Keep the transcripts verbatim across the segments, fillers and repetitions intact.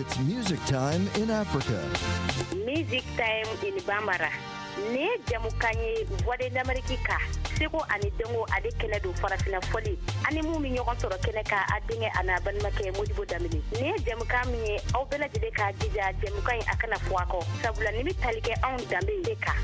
It's music time in Africa. Music time in Bambara. Ne jamukanye voix d'America. Seko ani dengo ade kene do farafina foli. Ani mu mi nyoko soro kene ka adenge ana ban make modibo damini. Ne jamuka mi au bela jide ka jija jamuka akana fuako. Sabula nimi talike on dambe deka.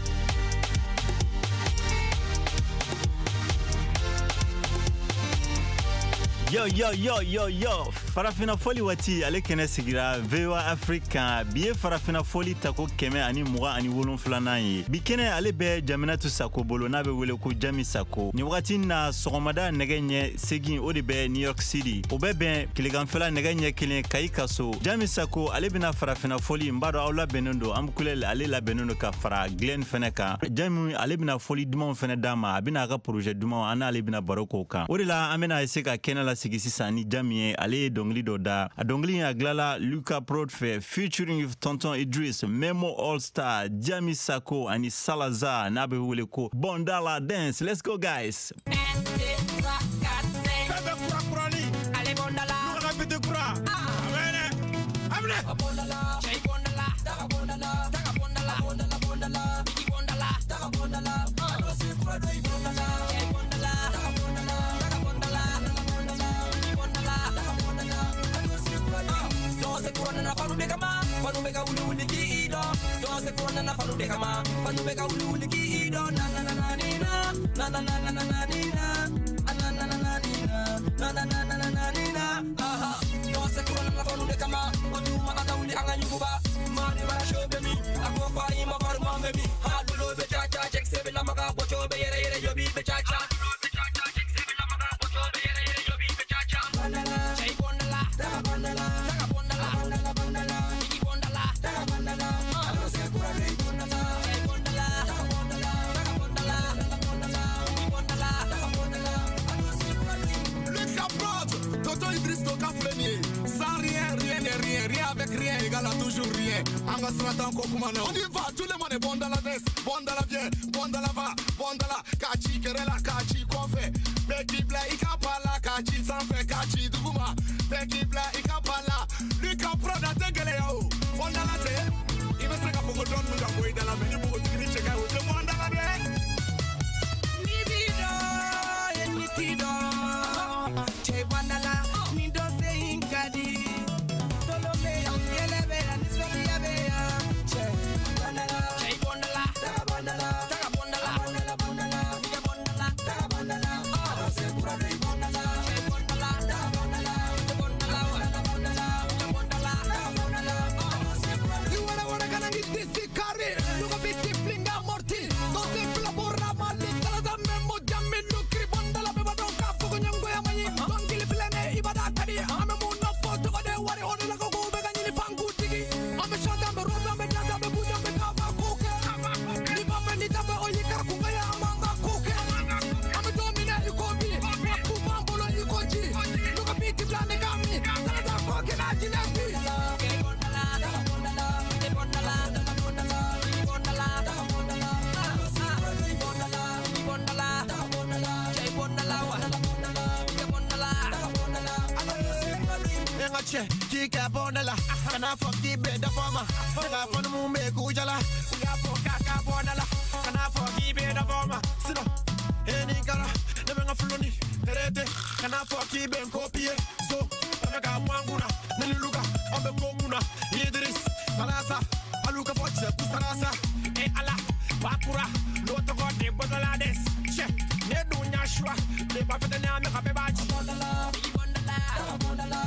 Yo yo yo yo yo farafina foli wati ale kene sigira V O A Africa biye farafina foli tako keme ani muga ani wolon flana yi bi kene ale be Jaminatu Sako bolo na be wele ko Jami Sako ni wati na sogomada negenye segin odi be New York City o be ben kiligan fela negenye kile kayika so Jami Sako ale bina farafina foli mbado awla benondo amkulel ale la benondo ka fara Glen Feneka Jami ale bina foli duma fene dama abina ka projet duma ana ale bina baroko kan odi la amena eseka kene la sigisi sani Jamie ale dongli doda a dongli aglala Luca Prodfe featuring with Tonton Idris Memo All Star Jami Sako and Salazar nabe huleko Bondala Dance. Let's go guys. Fanu beka uli uli ki ido, do se kona na fanu beka ma. Fanu beka uli uli ki ido, na na na na ni na, na na na na na ni na, na na na na ni na, na na na na na ni na. Aha, do se kona na fanu beka ma. Otu ma kata uli anga nyuba, mani mara show be mi, ako fa ima far ma be mi. Ha dulo be cha cha check se be la maka bocho be yere yere yo bi be cha cha. Be cha cha check se be la maka bocho be yere yere yo bi be cha cha. Bandala, chai bondala, da bandala, da bondala, bandala bandala. Avec rien égale à toujours rien. Anga stratan kokumano. On y va, tout le monde est bon dans la tête, bon dans la bien, bon dans la va, bon dans la kachi, kerela kachi, qu'on fait. Beki bla, ikapala, kachi, sans fait kachi, duguma. Beki bla, ikapala, Luca Proda, tegele yo. Bon dans la tête, il me sera pour que donne nous envoyer dans la menu pour que tu checkes out. Bon dans la tête. Nibido, enitido, che bandala, nido se inkadi. Kika bondala, kana fucky bed of mama. Kana fun mu me kujala. We are for kaka bondala. Kana fucky bed of mama. Sino, any cara, the benga fluni, terete. Kana fucky ben copie. So, Amaka Wanguna, Neluga, Ambe Komuna, Idris, Salasa, Aluka Focha, Pusarasa, E ala, Bakura, Loto de Bondalades. Che, Nedu Nyashua, the Buffet and Amaka Bachi. Bondala, Bondala, Bondala,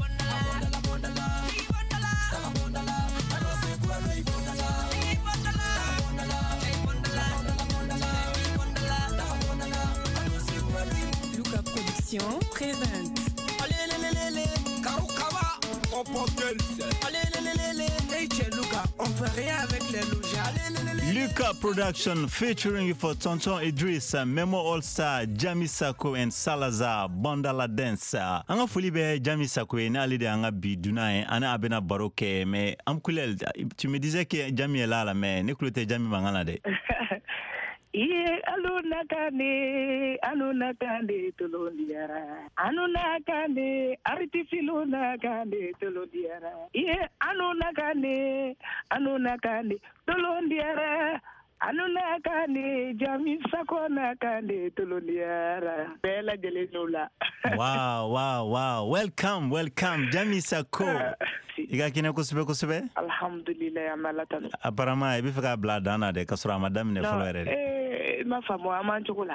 présente. Allez, allez, allez, allez, Karukawa, on porte allez, allez, allez, allez, hey, Luca, on fait rien avec les louches. Allez, allez, allez. Luca Production featuring for Tonton Idris, Memo All Star, Jami Sako and Salazar, Bondala Dance. Anga foli be Jami Sako et n'allez de anga biduna ana abena baroque mais amkulel tu me disais que Jami est là là mais n'écoutez Jami mangana de. Yeah, allô, Anuna kane, anuna kane tolondiara. Anuna kane, artifiluna kane tolondiara. Yeah, anuna kane, anuna kane tolondiara. Anuna kane, jami sakona kane tolondiara. Bella gelenola. Wow, wow, wow. Welcome, welcome. Jami Sako. Iga kine kusube kusube? Alhamdulillah ya malatano. Apparemment, ibi fika bladana de kasura madame ne folore. Eh, ma famo amanchokola.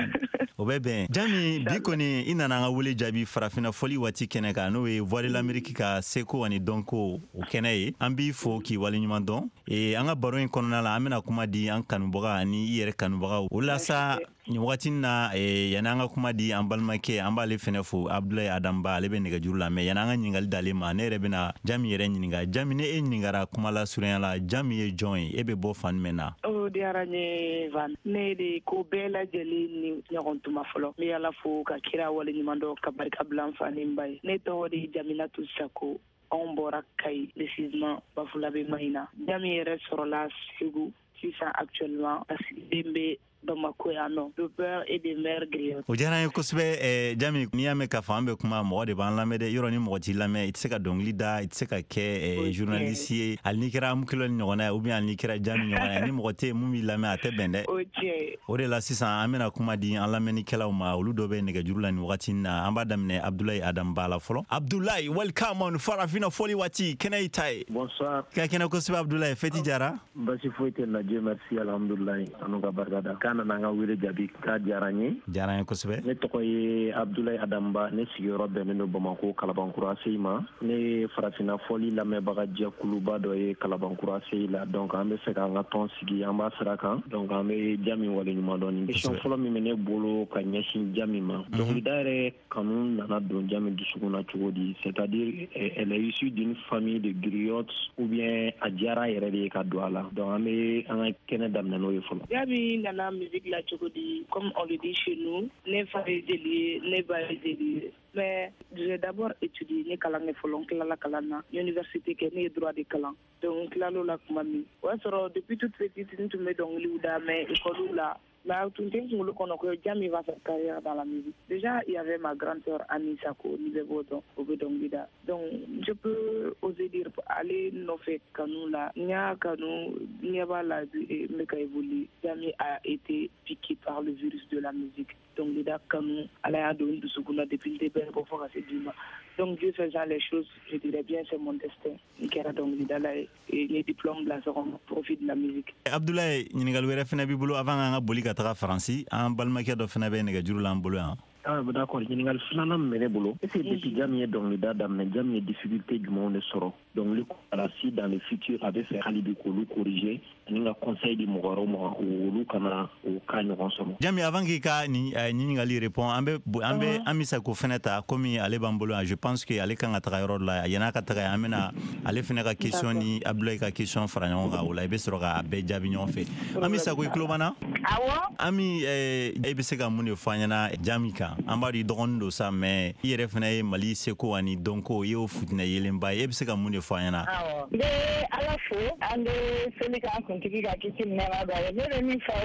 Obebe, Jami bikoni inana nga wuli jabi farafina foli wati keneka no e voile l'Amérique ka seko ani donko o kenaye ambi fo ki wali nyuma don e anga baro in konona la amena kuma di an kanubaga ani yere kanubaga wala sa ni wati na e yananga kuma di an balmake an bale fenefo Abdoulaye Adamba lebe nega jurula me yananga nyingal dalima ne rebena Jami yere nyinga Jami ne e nyingara kuma la surenya la Jami e join ebe bo fan mena o diaranye van ne de ko bela jeli ni nyagontuma folo mi ala fo ka kira wala nyimando ka barka blanfa ni mbay ne to di Jaminatou Sako on bora kay décisement bafulabe mahina Jami yere sorola sigu sisa actuellement asidembe Bamako ya no le père et des mères griottes o jara ko sebe e Jami ni ame ka fambe kuma mo de ban lamede yoro ni mo ti lame itseka dongli da itseka ke e journaliste al nikira mukilo ni ngona ou bien al nikira Jami ngona ni mo te mumi lame ate bende oje o de la sisa amena kuma di an lameni kala ma olu do be ne ga jurula ni wakati na amba damne Abdoulaye Adamba la folo Abdoulaye welcome on Farafina Foli wati kenay tay bonsoir ka kena ko sebe Abdoulaye feti jara basi foite na Dieu merci alhamdulillah anuga bargada nanga wile jabi ka jaranye jaranye ko sebe ne to ye Abdoulaye Adamba ne sigiro be no Bamako Kalabankura Seima ne Farafina Foli la me baga dia kuluba do ye Kalabankura Seila donc ambe se ka ngaton sigi amba sraka donc ambe Jami wale nyuma do ni question folo mi mene bolo ka nyasin Jami ma donc dare kanun nana don Jami dusuguna chugodi c'est-à-dire elle est issue d'une famille de griottes ou bien adjara yere de ka douala donc ambe an kene damna no ye folo Jami nana musique la chokodi comme on le dit chez nous les fariseliers les bariseliers mais j'ai d'abord étudié les kalangue folon klala kalana université que les droit de kalang donc là la kumami ouais soro depuis toute petite nous me donc liuda mais école là là tout le temps qu'on a que Jami va faire carrière dans la musique déjà il y avait ma grande sœur Annie Sako niveau donc au Bedonguida donc je peux oser dire aller no fait kanou là nya kanou nya ba la et me ka évoluer Jami a été piqué par le virus de la musique donc les kanou ala a donné du sukuna depuis le début pour faire assez du donc Dieu faisant les choses je dirais bien c'est mon destin qui era donc là et les diplômes là seront profit de la musique Abdoulaye ni ngal wera fina bi bulu avant nga boli ka tra français en balmake do fina be ne ga jurula mbulu hein ah d'accord ni ngal fina mene bolo c'est depuis Jami donc le dame Jami difficulté du monde soro donc le la si dans le futur avec ces Khalid Kolu corriger ni nga conseil di mogoro mo ou kana ou kanyo consomme Jami avant ki ka ni ni ngali répond ambe ambe amisa ko feneta comme ale bambolo je pense que ale kan atra yoro la yana ka tra amena ale fina ka question ni Abdoulaye ka question franyo ga wala be soro ga be jabi nyon fe amisa ko iklobana awo ami e be se ga muni fanyana Jami ka ambari dondo sa mais yere fina e mali seko ani donko yo futna yelemba e be se ga muni fanyana awo de ala fo ande selika kontiki ga kitin na ba ne ni fa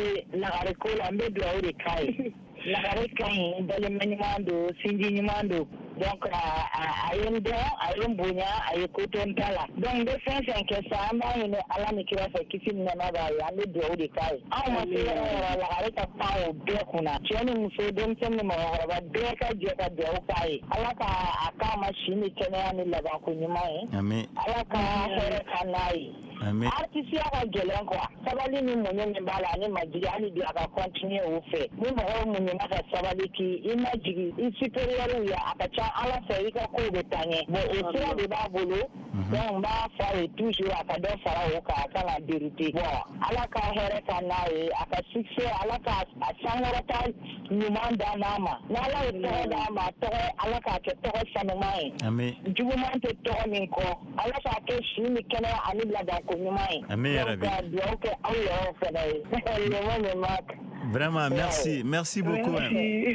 la areko la mbe do ore kai la areko ndale manimando sinji nyimando donc ayendo ayombunya ayekoton tala donc de fin cinq ça amba ni ala ni kira fa kitin na ba ya mbe do ore kai aw ma se la areko pa o be kuna cheni muso don temme ma ba be ka je ka do kai ala ka aka machine kenya ni la ba ko nyima e amen ala ka here kanai amen artiste ya ka gelen ko sabali ni mo nyem bala ni majigi ani di aka continue o fe ni mo ho mo nyema ka sabali ki imagigi in superior ya aka cha ala se ika ko be tanye bo o sira de ba bolo donc ba fa e toujours aka do fara o ka aka la vérité bo ala ka here kanai aka succès ala ka asangora ta ni manda nama na la e to da ma to ala ka ke to sanumai amen jubu man te to min ko ala ka ke shi ni kana ani la da Amen, Rabbi. Vraiment, merci, merci beaucoup. Merci.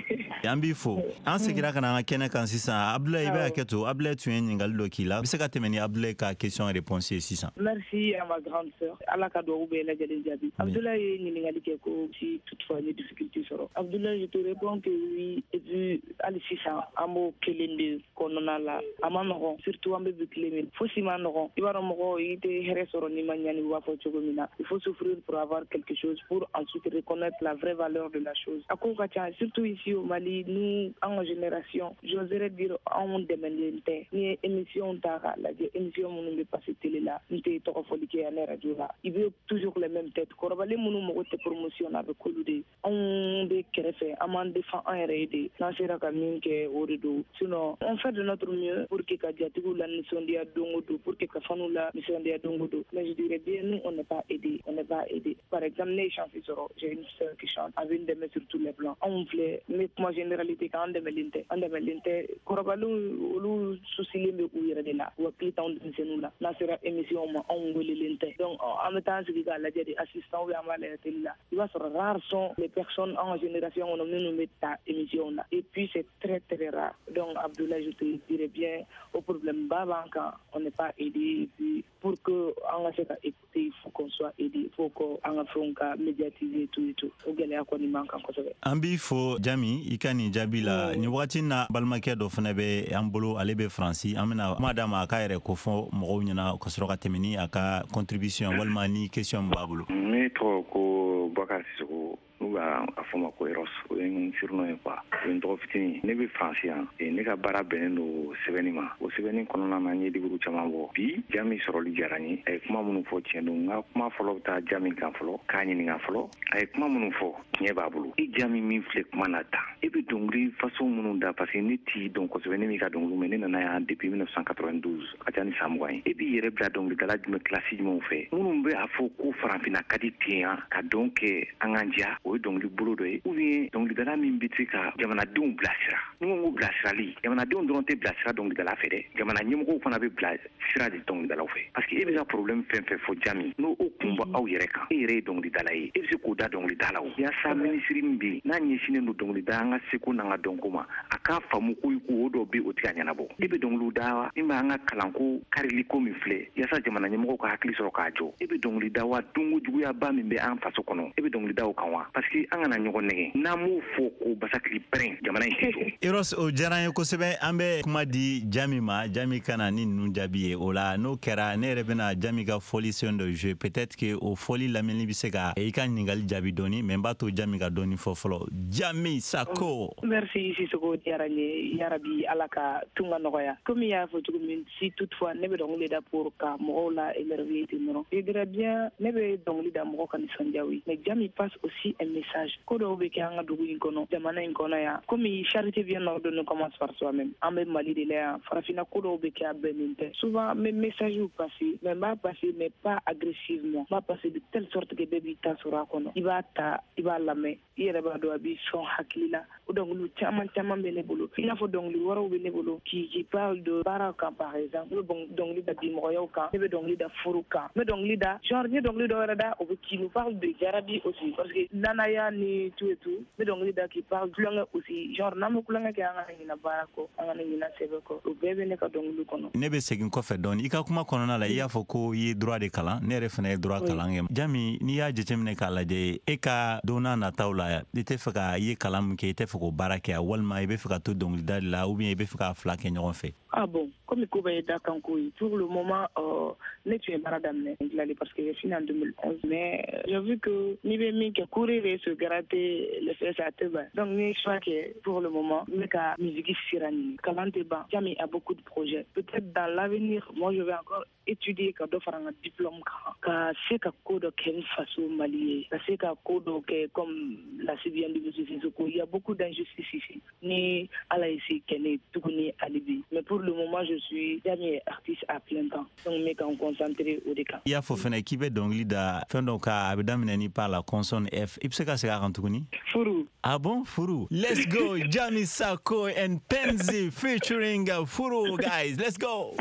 an b'i fo an segira ka na an ka kɛnɛ kan sisan Abdoulaye i bɛ hakɛ to Abdoulaye tun ye ɲininkali dɔ k'i la bɛ se ka tɛmɛ ni Abdoulaye ka question réponse ye sisan. Merci à ma grande sœur ala ka dugawu bɛɛ lajɛlen jaabi. Abdoulaye ye ɲininkali kɛ ko si toutefois ni difficulté sɔrɔ. Abdoulaye je te réponds que oui et puis hali sisan an b'o kelen de kɔnɔna la a ma nɔgɔn surtout an bɛ bi tile min fosi ma nɔgɔn i b'a dɔn mɔgɔ i tɛ hɛrɛ sɔrɔ n'i ma ɲani u b'a fɔ cogo min na il faut souffrir pour avoir quelque chose pour ensuite reconnaître la vraie valeur de la chose. A ko ka ca surtout ici au Mali nous en génération j'oserais dire anw dɛmɛlen tɛ ni ye émission ta k'a lajɛ émission minnu bɛ passer télé la n tɛ tɔgɔ fɔli kɛ yan ne radio la i bɛ toujours les mêmes têtes kɔrɔbalen minnu mago tɛ promotion na a bɛ k'olu de ye anw bɛ kɛrɛfɛ an b'an défend an yɛrɛ ye de n'an sera ka min kɛ o de don sinon on fait de notre mieux pour que ka jatigiw la nisɔndiya don o don pour que ka faniw la nisɔndiya don o don mais je dirais bien nous on n'est pas aidé on n'est pas aidé par exemple ne ye chance sɔrɔ j'ai une sœur qui chante a bɛ n dɛmɛ sur tous les plans anw filɛ n bɛ kuma généralité kan an dɛmɛlen tɛ an dɛmɛlen tɛ kɔrɔbalenw olu susilen bɛ u yɛrɛ de la u hakili t'anw denmisɛnninw la n'a sera émission ma anw welelen tɛ donc an bɛ taa an sigi k'a lajɛ de assistant ou bien an b'a lajɛ télé la i b'a sɔrɔ rares sont les personnes en génération kɔnɔ minnu bɛ ta émission na et puis c'est très très rare donc Abdoulaye je te dirais bien au problème ba b'an kan on n'est pas aidé et puis pour que an ka se ka écouter il faut qu'on soit aidé il faut que an ka fɛnw ka médiatiser tout et tout o gɛlɛya kɔni b'an kan kosɛbɛ. An b'i fo Jami i ka nin jaabi la nin wagati na balimakɛ dɔ fana bɛ an bolo ale bɛ Faransi an bɛna kuma d'a ma a ka yɛrɛ ko fɔ mɔgɔw ɲɛna ka sɔrɔ ka tɛmɛ ni a ka contribution walima ni question min b'a bolo. Ne tɔgɔ ko Bakari Sisoko n'u b'a fɔ ma ko Eros o ye n surnom ye quoi o ye n tɔgɔ fitinin ne bɛ Faransi yan ne ka baara bɛnnen don sɛbɛnni ma o sɛbɛnni kɔnɔna na n ye livre caman bɔ bi Jami sɔrɔli diyara n ye a ye kuma minnu fɔ tiɲɛ don n ka kuma fɔlɔ bɛ taa Jami kan fɔlɔ k'a ɲininka fɔlɔ a ye kuma minnu fɔ tiɲɛ b'a bolo i Jami min filɛ kuma na tan e bɛ dɔnkili façon minnu da parce que ne t'i dɔn kosɛbɛ ne m'i ka dɔnkili mɛn ne nana yan depuis mille neuf cent quatre-vingt-douze a ka ca ni san mugan ye e b'i yɛrɛ bila dɔnkilidala jumɛn kilasi jumɛnw fɛ minnu bɛ a fɔ ko farafinna ka di ten yan ka dɔn kɛ an k'an diya o ye dɔnkili bolo dɔ ye ou bien dɔnkilidala min bɛ se ka jamanadenw bilasira ni ko ko bilasirali jamanadenw dɔrɔn tɛ bilasira dɔnkilidala fɛ dɛ jamana ɲɛmɔgɔw fana bɛ bilasira de dɔnkilidalaw fɛ parce que e bɛ ka problème fɛn fɛn fɔ Jami n'o o kun bɔ aw yɛrɛ kan e yɛrɛ ye dɔnkilidala ye e bɛ se k'o da dɔnkilidala o yaasa minisiri min bɛ yen n'a ɲɛsinnen don dɔnkilida an ka seko n'an ka dɔnko ma a k'a faamu ko ko o dɔ bɛ o tɛ ka ɲɛnabɔ e bɛ dɔnkiliw da min bɛ an ka kalanko kariliko min filɛ yaasa jamana ɲɛmɔgɔw ka hakili sɔrɔ k'a jɔ e bɛ dɔnkilida wa donko juguyaba min bɛ an faso kɔnɔ e bɛ dɔnkilida o kan wa parce que an kana ɲɔgɔn nɛgɛ n'an m'o fɔ ko basakili pɛrɛn jamana in tɛ jɔ. Eros o diyara n ye kosɛbɛ an bɛ kuma di Jami ma Jami ka na ni ninnu jaabi ye o la n'o kɛra ne yɛrɛ bɛna Jami ka fɔli sen dɔ jouer peut-être que o fɔli lamɛnni bɛ se ka i ka ɲininkali jaabi dɔɔni mais n b'a to Jami ka dɔɔni fɔ fɔlɔ Jami Sako. Merci Sisoko diyara n ye yarabi ala ka tun ka nɔgɔya comme i y'a fɔ cogo min si toutefois ne bɛ dɔnkili da pour ka mɔgɔw la émerveiller ten dɔrɔn je dirais bien ne bɛ dɔnkili da mɔgɔ ka nisɔndiya oui mais Jami passe aussi un message ko dɔw bɛ kɛ an ka dugu in kɔnɔ jamana in kɔnɔ yan comme charité bien ordonnée commence par soi-même an bɛ Mali de la yan farafinna ko dɔw bɛ kɛ a bɛnnen tɛ souvent n bɛ message passer mais n b'a passer mais pas agressivement n b'a passer de telle sorte que bɛɛ b'i ta sɔrɔ a kɔnɔ i b'a ta i b'a lamɛn i yɛrɛ b'a dɔn a b'i sɔn hakili la o dɔnkiliw caman caman bɛ ne bolo i n'a fɔ dɔnkili wɛrɛw bɛ ne bolo qui qui parle de baara kan par exemple n bɛ dɔnkili da dimɔgɔyaw kan ne bɛ dɔnkili da furu kan n bɛ dɔnkili da genre n ye dɔnkili dɔ wɛrɛ da o bɛ qui nous parle de jarabi aussi parce que danaya ni tout et tout n bɛ dɔnkili da qui parle tulonkɛ aussi genre n'an bɛ tulonkɛ kɛ an ka ne ɲina baara kɔ an ka ne ɲina sɛbɛn kɔ o bɛɛ bɛ ne ka dɔnkili kɔnɔ. Ne bɛ segin kɔfɛ dɔɔni i ka kuma kɔnɔna la i y'a fɔ ko i ye droit de kalan ne yɛrɛ fana ye droit kalan kɛ Jami n'i y'a jateminɛ k'a lajɛ e ka don n'a nataw la i tɛ fɛ ka i ye kalan min kɛ i tɛ fɛ k'o baara kɛ walima i bɛ fɛ ka to dɔnkilida de la ou bien i bɛ fɛ ka fila kɛ ɲɔgɔn fɛ. Ah bon, comme ko bɛ da kan ko ye pour le moment euh, ne tun ye baara daminɛ dilanli parce que j'ai fini en deux mille onze mais j'ai vu que n'i bɛ min kɛ courir et se gratter les fesses à te ban donc ne choix kɛ pour le moment n bɛ ka musique sira ɲini kalan tɛ ban Jami a beaucoup de projets peut-être dans l'avenir moi je vais encore étudier ka dɔ fara n ka diplôme kan ka se ka ko dɔ kɛ n faso Mali ye ka se ka ko dɔ kɛ comme l'a si bien dit monsieur Sisoko il y a beaucoup d'injustices ici ni ala ye se kɛ ne tuguni hali bi mais pour le moment je suis Jami artiste à plein temps donc n bɛ ka n concentrer o de kan. I y'a fɔ fɛnɛ k'i bɛ dɔnkili da fɛn dɔ ka a bɛ daminɛ ni par la consonne F i bɛ se ka segin a kan tuguni. Furu. Ah bon Furu. Let's go Jami Sako and Penzi featuring Furu guys let's go.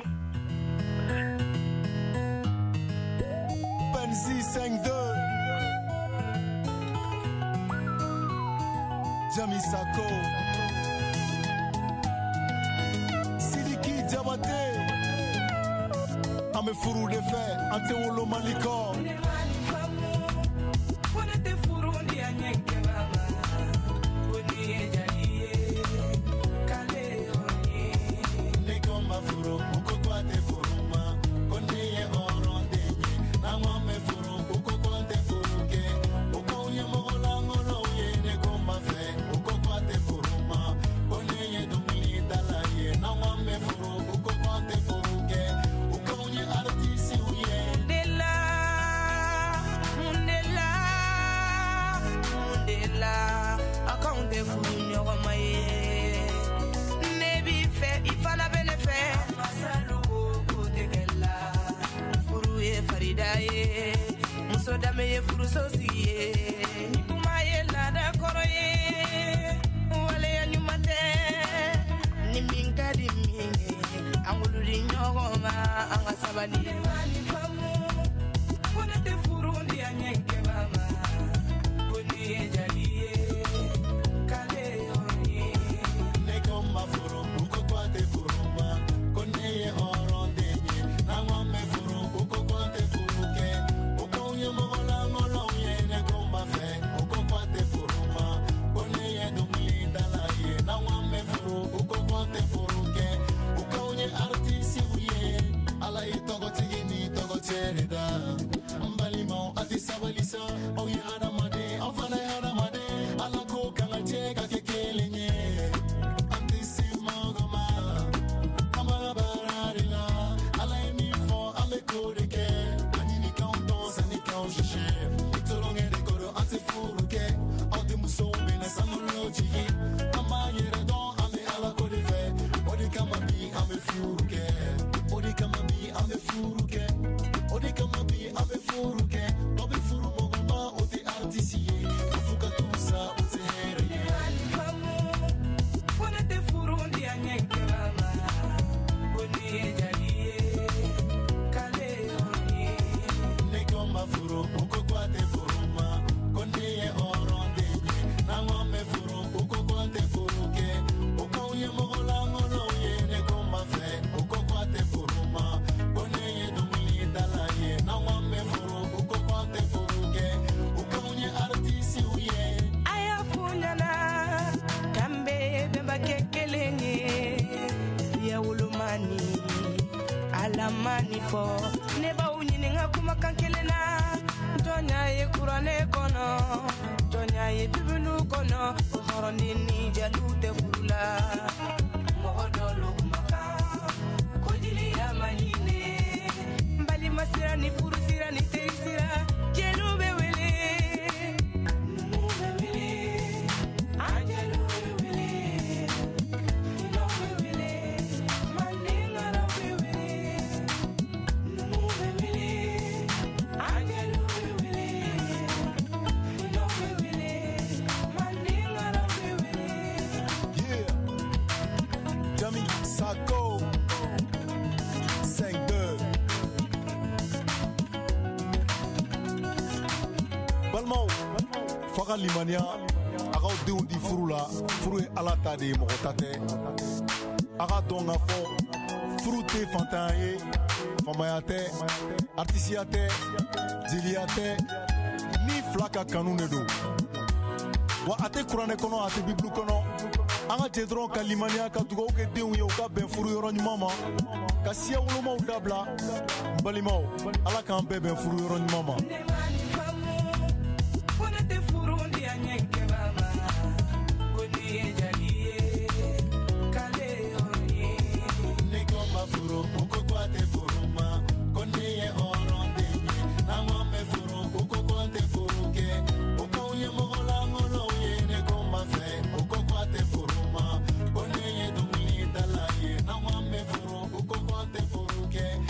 Penzi cinq deux Jami Sako te ame furu de fe ante wolo maliko ne mani famu kone te furu ndi anyenke mama koni ejaliye kale oni ne koma furu uko kwa te furu ma kone ye oronde na ngome furu uko kwa te furu ke uko ye mogola ngolo ye ne koma fe uko kwa te furu ma kone ye dumili dala ye na ngome furu uko kwa te furu ke uko ye artisi uye Mundela Mundela Mundela akonde furu nyoga maye nebi fe ifana benefe masalu ko tegela furu ye farida ye musoda me ye furu sosiye tumaye la da koroye wale ya nyumate ni minkadi minge angulu di nyogo ma anga sabani mani famu kone te furu ndi anyenke mama koni ejaliye kale oni ne koma furu uko kwa te furu ma kone ye oronde na ngome furu uko kwa te furu ke uko ye mogola ngolo ye ne koma fe uko kwa te furu ma kone ye dumili dala ye na ngome furu uko kwa te furu ke uko ye artisi uye ala ye togo tigini togo cherida mbalimo ati sabalisa o ye adamade afana adamade ala ko kanga cheka kekelenye antisi mogoma amara bararila ala emi fo ale kodeke anini kanton sani kan jeje itolonge de koro ati furuke odi musombe na samoloji ama yere don ame ala kodefe odi kama bi ame furuke odi kama bi ame furuke odi kama bi ame furuke obi furu mogoma odi artisi fuka tusa oti hereye mani famu kone te furu ndi anyenke mama koni ejaliye kale oni ne koma furu uko kwa te furu ma kone ye oronde na ngome furu uko kwa te furu ke uko ye mogola ngolo ye ne koma fe uko kwa te furu ma kone ye dumili dala ye na ngome furu uko kwa te furu ke uko ye artisi uye aya funyana kambe bemba kekelenye siya ulumani alamani fo neba unyini ngakuma kankelena tonya ye kurane kono tonya ye bibulu kono horondini jalute furula mohodolo kumaka kodili ya manine mbali masira ni furusira ni teisira jelube wele numube wele anjelu wele fino wele manengara wele numube wele anjelu wele fino wele manengara wele yeah Jami Sako cinq deux Balmao faga limaniya agaw denw di furu la furu ye ala ta de ye mɔgɔ ta tɛ a ka dɔn ka fɔ furu tɛ fantanya ye famaya tɛ artisiya tɛ jeliya tɛ ni fila ka kanu de don wa a tɛ kuranɛ kɔnɔ a tɛ bibulu kɔnɔ an ka jɛ dɔrɔn ka limaniya ka dugawu kɛ denw ye u ka bɛn furu yɔrɔ ɲuman ma ka siya wolomaw dabila n balimaw ala k'an bɛɛ bɛn furu yɔrɔ ɲuman ma ne mani famu kone te furu ndi anyenke mama koni ejaliye kale oni ne koma furu uko kwa te furu ma kone ye oronde na ngome furu uko kwa te furu ke uko ye mogola ngolo ye ne koma fe uko kwa te furu ma kone ye dumili dala ye na ngome furu uko kwa te furu ke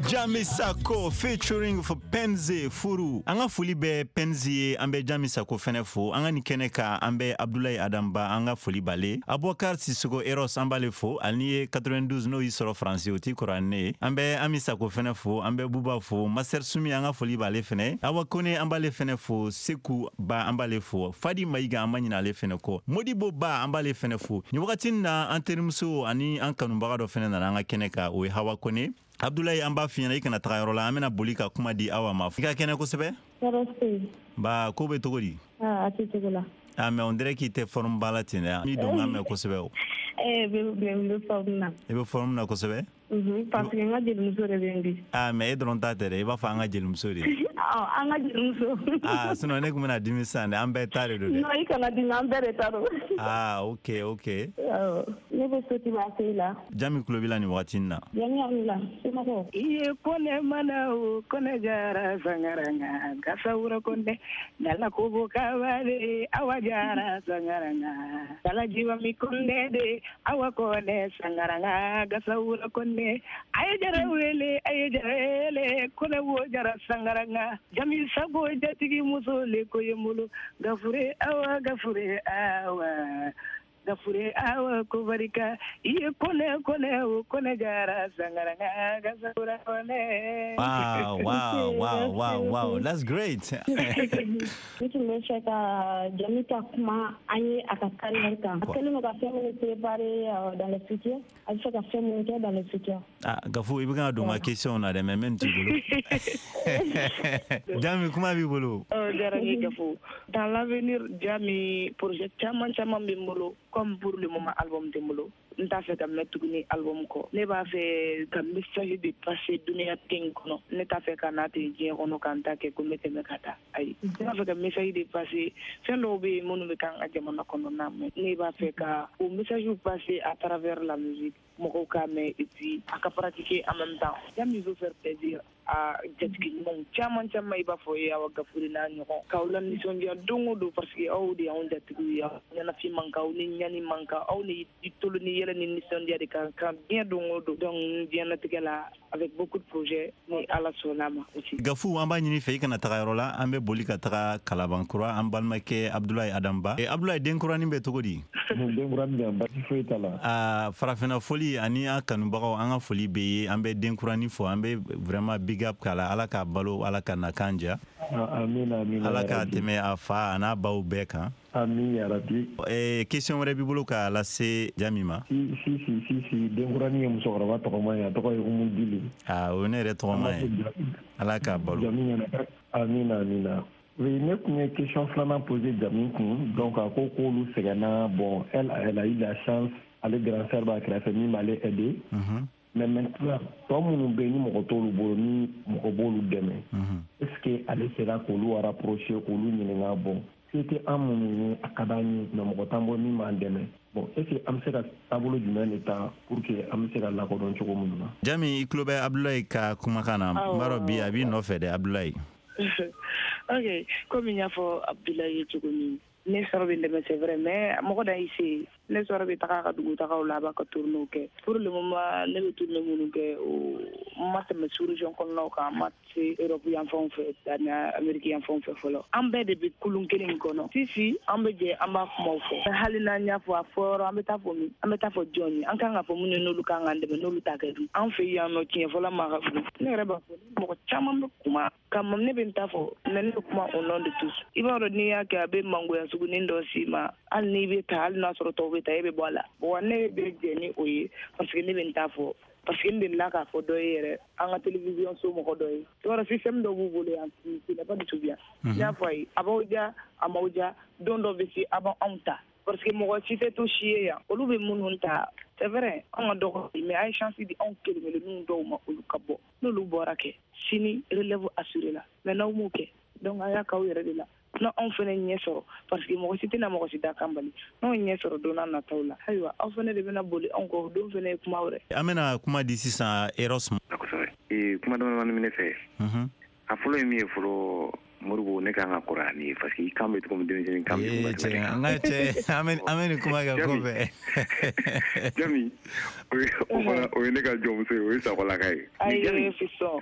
Jami Sako featuring for Penze Furu. Anga foli be Penze ambe Jami Sako fenefo. Anga ni keneka ambe Abdoulaye Adamba anga foli bale. Abouakar Sissoko Eros ambale fo. Alniye quatre-vingt-douze no isoro français oti korane. Ambe Ami Sako fenefo. Ambe Bouba fo. Maser Sumi anga foli bale fene. Awakone ambale fenefo. Seku ba ambale fo. Fadi Maiga amanyina le feneko. Modibo ba ambale fenefo. Ni wakati na anterimso ani ankanumbaga do fene na anga keneka o Hawakone. Abdoulaye amba fiyana ikana tagayoro la amena bolika kuma di awa ma fika kene kosebe ba ko be togodi ah ati togola ah mais on dirait qu'il était forme balatine ni do ngame kosebe eh be be be forme na e be forme na kosebe mhm parce que nga jeli musore bendi ah mais e dron tatere e ba fa nga jeli musore ah anga jeli muso ah sino ne kumena dimisane ambe tare do de no ikana di ngambere taro ah okay okay ah ne be soti ba sela jami klobila ni watina yami amila sima ko iye kone mana o kone jara sangaranga gasaura konde nala kobo kawale awajara sangaranga kala jiwa mikonde de awakone sangaranga gasaura konde ayjara wele ayjara ele kone wo jara sangaranga jami sabo jatigi musole ko yemulu gafure awa gafure awa gafure awa kubarika iye kone kone kone jara sangaranga gasura kone. Wow, wow, wow, wow, wow, that's great. Itu mesha jamita kuma ani akakari ka. Akeli mo ka family préparer dans le futur. Elle fait ka family dans le futur. Ah, gafu ibanga do ma question na de même tu bolo. Jami kuma bi bolo. Oh, jarani gafu. Dans l'avenir jami projet chaman chaman bi bolo. Comme pour le moment album de Molo, nous avons fait un album ko. Ne ba fait comme message de passer dunia ting kono. Ne ta fait kana te je ono kanta ke ko mete me kata. Ai. Ne ba fait un message de passer. Fin lo be monu me kan ajama kono na me. Ne ba fait ka au message passer à travers la musique. Moko ka me et puis à pratiquer en même temps. J'aime nous faire plaisir à jatki mon chaman chaman iba fo ya wa gafuri na nyoko. Kaulan ni sonja dongo do parce que au de on jatki ya na fi manka o ni nyani manka au ni tolu ni yele ni sonja de kan kan bien dongo do donc bien na tigala avec beaucoup de projets ni ala sonama aussi. Gafu amba nyini fe kana tagayoro la ambe bolika taga kalabankura ambalma ke Abdoulaye Adamba e Abdoulaye denkura ni be togodi denkura ni amba fe tala ah farafina foli ani akanu bago anga foli be ambe denkura ni fo ambe vraiment big up kala ala ka balo ala ka nakanja amin amin ala ka teme afa ana baw beka amin ya rabbi eh question wala bi bolo ka la se jamima si si si si si denkura ni muso garaba to ma ya to ko umu dili ah one re to ma ala ka balo jamina amin amin. Oui, mais une question flamand posée Jamine, donc à Kokolu Segana, bon, elle, elle a eu la chance, avec grand sœur, avec la famille, m'aller aider. Mais maintenant, comme nous bénissons mon retour au Bologna, mon retour demain, est-ce qu'elle sera Kolu à rapprocher Kolu Nina bon? C'était un moment à Kadani, dans mon retour demain. Bon, est-ce que Amsera tabolo du même état pour que Amsera la cordon chocomouna? Jami, Iklobe Abdoulaye ka kumakana, Marobi abi no fede Abdoulaye. Ok, comme il y a pour Abdoulaye Tchoukoumi, ne sera bien de c'est vrai, mais moi ici, ne sera bien taka dugu taka laba ka tourno ke. Pour le moment, ne veut tourner mon ke au mat me solution qu'on n'a qu'à mat c'est européen font fait, américain font fait follow. Ambe de bit kulun keling kono. Si si, ambe je amba mo fo. Halina nya fo for ambe ta fo mi, ambe ta fo Johnny. Anka nga fo mun no lu ka ngande no lu ta kedu. An fe ya no tien fo la mara fu. Ne reba fo mo chama kuma kam ne ben ta fo, ne kuma au nom de tous. Iba ro ni ya ka be mango ya sugu ni ndo sima. Al ni be ta al na soro to be ta e be bola. Bo ne be je ni oyi parce que ne ben ta fo. Parce que nous avons fait doyer à la télévision sur mon doyer. Tu vois le système de vous voulez ce n'est pas du tout bien. Il y a fois Abaoudia, Amaoudia, Dondo Vessi, Abba Anta. Parce que moi si c'est tout chier, au lieu de mon honta, c'est vrai, on a dormi, mais il y a une chance d'enquêter le nom d'Oma ou le Cabo. Nous le borake. Sini relève assuré là. Mais non mouké. Donc il y a qu'à là. Non, on fait un nièsoro parce que moi c'était na moi c'était kambali. Non nièsoro dona na taula. Aywa, on fait de bena boli encore do venir kuma ore. Amena kuma disi sa Eros. Et kuma dona mane mine fe. Mhm. A folo mi folo Moribo ne kan ka kɔrɔ ni parce que i kan bɛ cogo min denmisɛnnin kan bɛ cogo min. An ka cɛ an bɛ nin kuma kɛ kɔfɛ. Jami o fana o ye ne ka jɔnmuso ye o ye Sakolaka ye. Ayi fisɔn.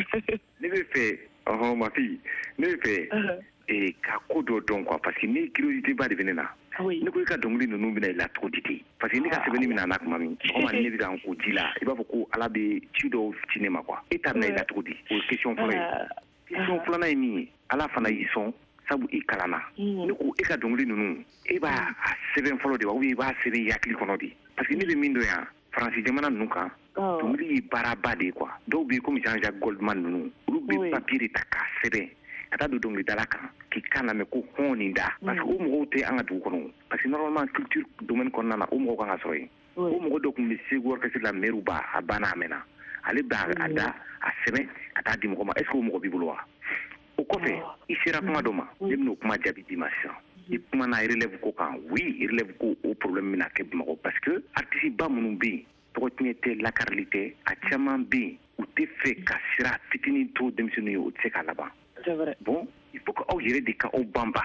Ne bɛ fɛ ɔhɔn ma fille ne bɛ fɛ ee ka ko dɔ dɔn quoi parce que ne curiosité ba de bɛ ne na. Ne ko i ka dɔnkili ninnu bɛna i la cogo di ten parce que ne ka sɛbɛnni bɛna na kuma min o ma ne bɛ ka ko ji la i b'a fɔ ko ala bɛ ci dɔw ci ne ma quoi e ta bɛna i la cogo di o ye question fɔlɔ ye question filanan ye min ye ala fana y'i sɔn sabu i kalanna ne ko e ka dɔnkili ninnu e b'a a sɛbɛn fɔlɔ de wa ou bien i b'a sɛbɛn i hakili kɔnɔ de parce que ne bɛ min dɔn yan faransi jamana ninnu kan dɔnkili ye baaraba de ye quoi dɔw bɛ yen komi Jean-Jacques Goldman ninnu olu bɛ papier de ta k'a sɛbɛn ka taa don dɔnkilidala kan k'i kan lamɛn ko hɔn nin da parce que o mɔgɔw tɛ an ka dugu kɔnɔ parce que normalement culture domaine kɔnɔna na o mɔgɔw kan ka sɔrɔ yen o mɔgɔ dɔ tun bɛ Segu orchestre la maire ba a banna a mɛnna ale b'a a da a sɛbɛn ka taa di mɔgɔ ma est ce que o mɔgɔ b'i bolo wa o kɔfɛ i sera kuma dɔ ma ne bɛna o kuma jaabi d'i ma sisan i kuma na relève ko kan oui relève ko o problème bɛna kɛ Bamakɔ parce que artiste ba minnu bɛ yen tɔgɔ tiɲɛ tɛ lakarili tɛ a caman bɛ yen u tɛ fɛ ka sira fitinin to denmisɛnninw ye o tɛ se ka laban. Bon, il faut que aw yɛrɛ de ka aw banba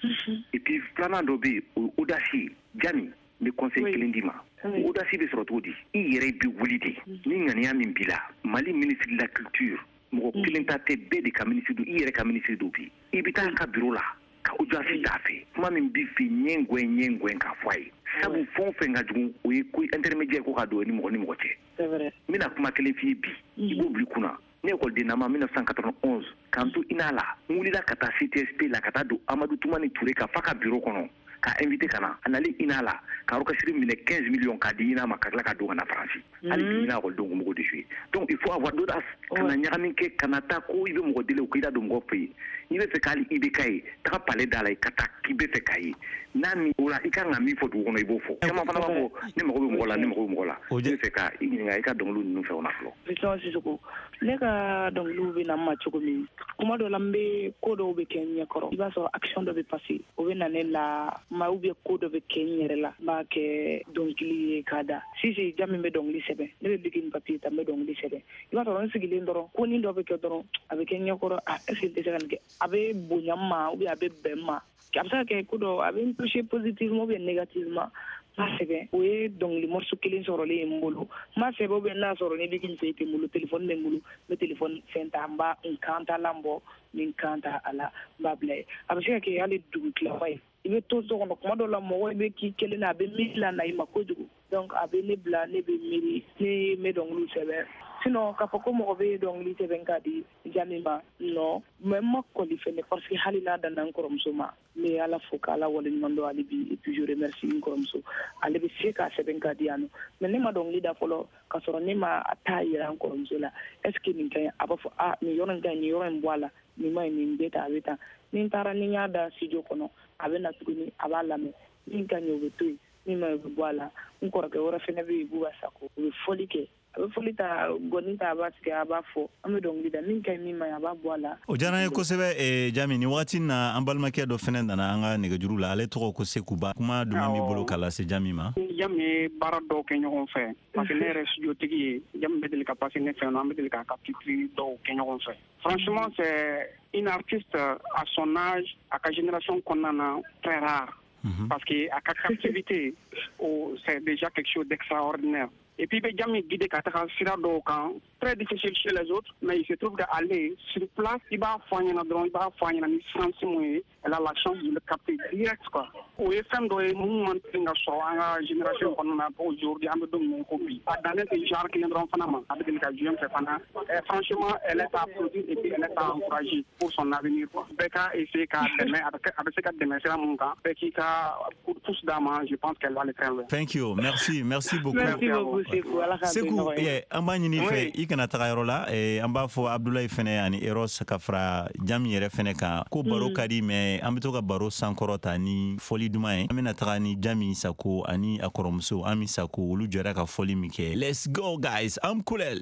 et puis filanan dɔ bɛ yen o ye audace Jami n bɛ conseil kelen d'i ma audace bɛ sɔrɔ cogo di i yɛrɛ bɛ wuli de ni ŋaniya min b'i la Mali ministre de la culture mɔgɔ kelen ta tɛ bɛɛ de ka ministre don i yɛrɛ ka ministre dɔ bi i bɛ taa ka bureau la ka audace t'a fɛ kuma min b'i fɛ ɲɛ ŋɛn ɲɛ ŋɛn k'a fɔ a ye sabu fɛn o fɛn ka jugu o ye ko intermédiaire ko ka don ni mɔgɔ ni mɔgɔ cɛ n bɛna kuma kelen f'i ye bi i b'o bila i kunna ne ekɔliden nama mille neuf cent quatre-vingt-onze k'an to I N A la n wulila ka taa C T S P la ka taa don Amadou Toumani Touré ka fa ka bureau kɔnɔ ka invité ka na a nalen I N A la ka orchestre minɛ quinze millions k'a di I N A ma ka tila ka don ka na Faransi hali bi I N A ekɔlidenw ko mɔgɔw de jouer donc il faut avoir d'audace ka na ɲagami kɛ ka na taa ko i bɛ mɔgɔ deli o ko i da don mɔgɔ fɛ yen n'i bɛ fɛ k'ali I B K ye taga palais da la i ka taa k'i bɛ fɛ k'a ye n'a min o la i kan ka min fɔ dugu kɔnɔ i b'o fɔ caman fana b'a fɔ ne mago bɛ mɔgɔ la ne mago bɛ mɔgɔ la ne bɛ fɛ ka i ɲininka i ka dɔnkiliw ninnu fɛ o na fɔlɔ. Christian Sisoko ne ka dɔnkiliw bɛ na ma cogo min kuma dɔ la n bɛ ko dɔw bɛ kɛ n ɲɛkɔrɔ i b'a sɔrɔ action dɔ bɛ passer o bɛ na ne la ma ou bien ko dɔ bɛ kɛ n yɛrɛ la n b'a kɛ dɔnkili ye k'a da Sise Jami bɛ dɔnkili sɛbɛn ne bɛ biki ni papier ta n bɛ dɔnkili sɛbɛn i b'a sɔrɔ n sigilen dɔrɔn ko ni dɔ bɛ kɛ dɔrɔn a bɛ kɛ n ɲɛkɔrɔ ah est ce que n tɛ se ka nin kɛ a bɛ bonya n ma ou bien a bɛ bɛn n ma a bɛ se ka kɛ ko dɔ a bɛ n toucher positivement ou bien négativement ma sɛbɛn o ye dɔnkili morceau kelen sɔrɔlen ye n bolo ma sɛbɛn ou bien n'a sɔrɔ ni biki ni fɛ tɛ n bolo téléphone bɛ n bolo n bɛ téléphone fɛn ta n b'a n kan ta la n bɔ ni n kan ta a la n b'a bila ye a bɛ se ka kɛ hali dugu tilawa ye i bɛ to so kɔnɔ kuma dɔw la mɔgɔ i bɛ k'i kelen na a bɛ miiri la na i ma kojugu donc a bɛ ne bila ne bɛ miiri ne bɛ dɔnkiliw sɛbɛn sinon k'a fɔ ko mɔgɔ bɛ dɔnkili sɛbɛn ka di Jami ma non mais n ma kɔli fɛnɛ parce que hali n'a danna n kɔrɔmuso ma n bɛ ala fo k'ala waleɲuman dɔn hali bi et puis je remercie n kɔrɔmuso ale bɛ se k'a sɛbɛn ka di yan nɔ mais ne ma dɔnkili da fɔlɔ k'a sɔrɔ ne ma taa yira n kɔrɔmuso la est ce que nin ka ɲi a b'a fɔ ah nin yɔrɔ in ka ɲi nin yɔrɔ in bɔ a la nin ma ɲi nin bɛ tan a bɛ tan ni n taara ni n y'a da studio kɔnɔ a bɛ na tuguni a b'a lamɛn min ka ɲi o bɛ to yen min ma ɲi o bɛ bɔ a la n kɔrɔkɛ wɛrɛ fɛnɛ bɛ yen Buba Sako o bɛ fɔli kɛ a bɛ fɔli ta gɔni ta a b'a tigɛ a b'a fɔ an bɛ dɔnkili da min ka ɲi min ma ɲi a b'a bɔ a la. O diyara n ye kosɛbɛ Jami nin wagati na an balimakɛ dɔ fɛnɛ nana an ka nɛgɛjuru la ale tɔgɔ ko Sekuba kuma duman b'i bolo k'a lase Jami ma. Jami ye baara dɔw kɛ ɲɔgɔn fɛ parce que ne yɛrɛ studio tigi ye Jami bɛ deli ka passer ne fɛ an bɛ deli k'a ka titre dɔw kɛ ɲɔgɔn fɛ. Franchement c'est une artiste à son âge à ka génération kɔnɔna na très rare. Mm-hmm. Parce que à sa captivité, oh, c'est déjà quelque chose d'extraordinaire. Et puis, Jami guidé Katara Sira Dokan, très difficile chez les autres, mais il se trouve d'aller sur place, il va faire un drone, il va faire un sens, elle a la chance de le capter direct, quoi. Oui, femme doit être mouvement de la génération qu'on a aujourd'hui, on me donne mon copie. Dans les genres qui viendront finalement, avec les gagnants, franchement, elle est applaudie et puis elle est encouragée pour son avenir, quoi. Beka essaie qu'à demain, avec ce qu'à demain, c'est la mon cas. Beka, coup de pouce d'amant, je pense qu'elle va aller très loin. Thank you, merci, merci beaucoup. Merci beaucoup. Seku an b'a ɲini fɛ i kana taga yɔrɔ la an b'a fɔ Abdoulaye fɛnɛ ani Eros ka fara Jami yɛrɛ fɛnɛ kan ko baro ka di mais an bɛ to ka baro sankɔrɔta ni fɔli duman ye an bɛna taga ni Jami Sako ani a kɔrɔmuso Ami Sako olu jɔra ka fɔli min kɛ. Let's go guys, I'm Kulel.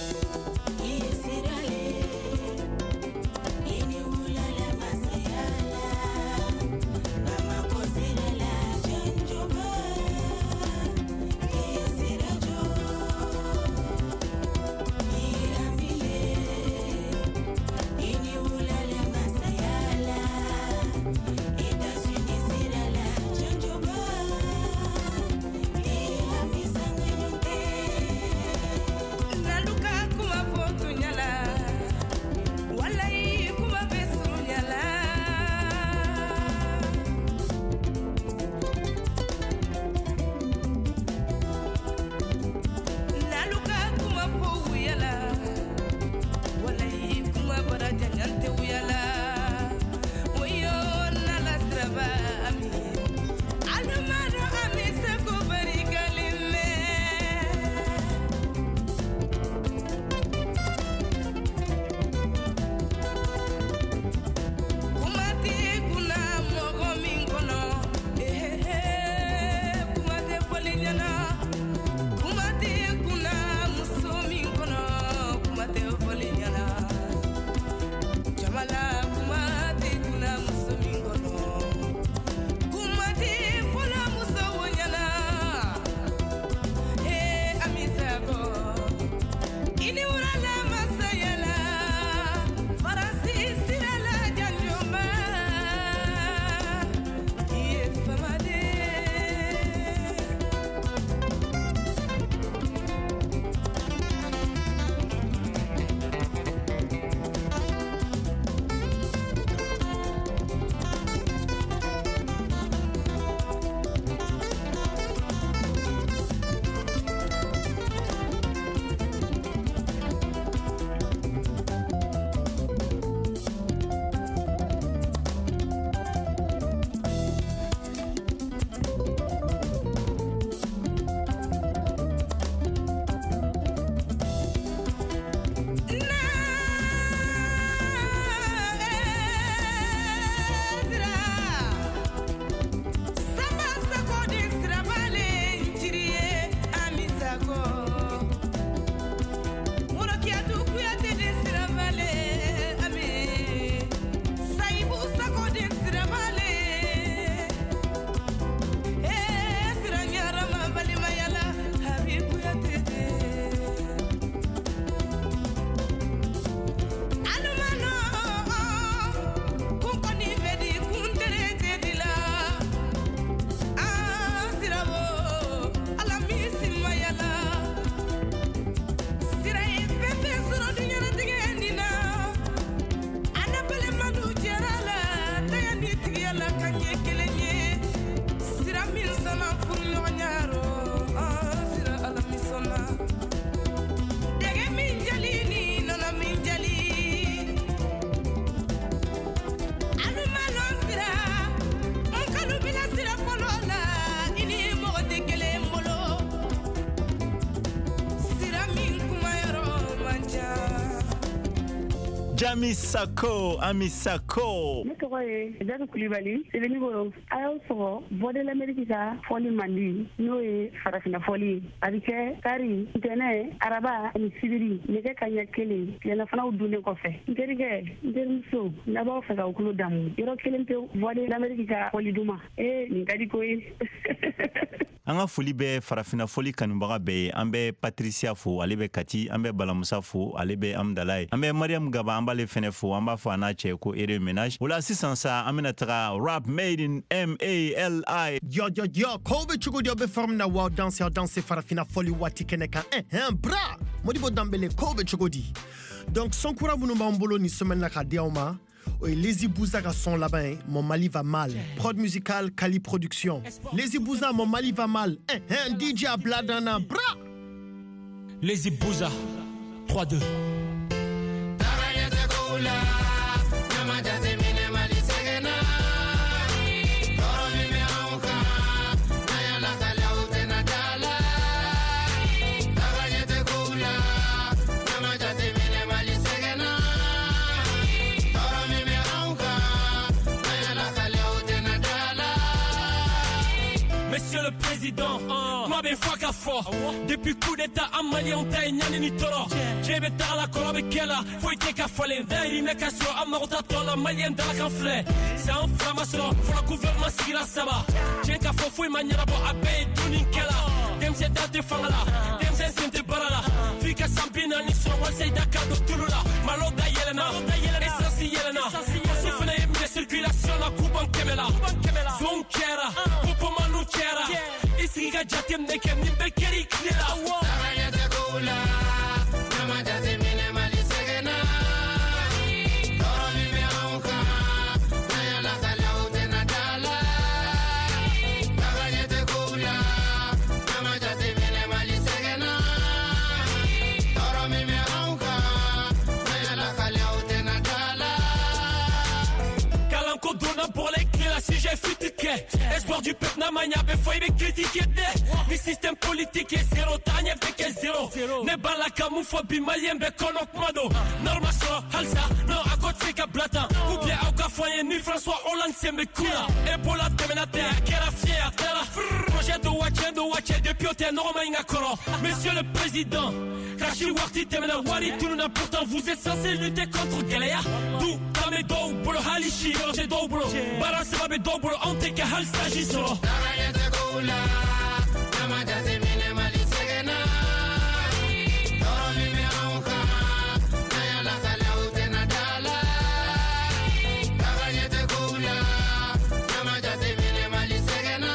Yeah. Jami Sako, Ami Sako. Ne tɔgɔ ye Dadu Kulibali, Sɛbɛnnikɔrɔ. A y'aw sɔgɔ Voix de l'Amérique ka fɔli mandi n'o ye farafina fɔli ye. A bɛ kɛ kari, ntɛnɛn, araba ani sibiri nɛgɛ kaɲɛ kelen tilelafanaw dunnen kɔfɛ. N terikɛ, n terimuso, n'a b'aw fɛ k'aw tulo damu. Yɔrɔ kelen pewu Voix de l'Amérique ka fɔli duman. Ee nin ka di ko ye. An ka foli bɛ farafina foli kanubaga bɛɛ ye. An bɛ Patricia fo, ale bɛ Kati, an bɛ Balamusa fo, ale bɛ Amdala ye. An bɛ Mariam Gaba, an b'ale fɛnɛ fo, an b'a fɔ a n'a cɛ ko Ere Ménage. O la sisan sa, an bɛna taga rap made in M A L I. Yo yo yo, ko bɛ cogo di aw bɛ forme na wa danse aw danse farafina foli waati kɛnɛ kan. Eh eh bra, Modibo Dambele ko bɛ cogo di. Donc son kura minnu b'an bolo ni semaine la ka di aw ma. Oui, Lazy Bouza a son là-bas, Mon Mali va mal. Prod musical, Kali Production. Lazy Bouza, Mon Mali va mal. Un, un D J à Bladana, bra. Lazy Bouza, trois deux. Monsieur le Président, moi ben fois qu'à fort. Depuis coup d'état en Mali on t'a ignané ni toro. J'ai bêté à la colonie avec elle, faut y qu'à foller. D'ailleurs il qu'à sur Amarota la malienne de la canflée. C'est un framasson, faut la gouvernement si la saba. J'ai qu'à fort fouille manière pour abeille tout ninkela. Dem c'est date fangala, dem c'est sente barala. Fika sampina ni sur one say dakado tulula. Malo da yelena, essence yelena. Souffle et circulation la coupe en kemela. Zone kera, popo manu kera. Ici ga jatem ne kem ni bekeri klela. Tabaya de goula, nama jate mine mali segena. Doro mi me auka, naya la kala ute na dala. Tabaya de goula, nama jate mine mali segena. Doro mi me auka, naya la kala ute na dala. Kalanko dona pour les clés là si j'ai futé. Espoir du peuple n'a mania, mais faut y me critiquer. Le système politique est zéro, tanya avec zéro. Ne bala camoufobie malien, mais konok mado. Norma so, halsa, non à côté ka blatan. Ou bien au café, ni François Hollande, c'est mes coula. Ebola, terminateur, qu'elle a fière, projet de watch, de watch, depuis au terre, normal, inga koro. Monsieur le Président, Kashi Warti, Temena Wari, tout le pourtant vous êtes censé lutter contre Galea. D'où, Tame Dobro, Halishi, Roger Dobro, Barasaba Dobro, Anteka Halsta Gisoro. Tabaya de Goula, Namadate Mine Mali Segena. Doro mi me auka, Naya la Kala ute na dala. Tabaya de Goula, Namadate Mine Mali Segena.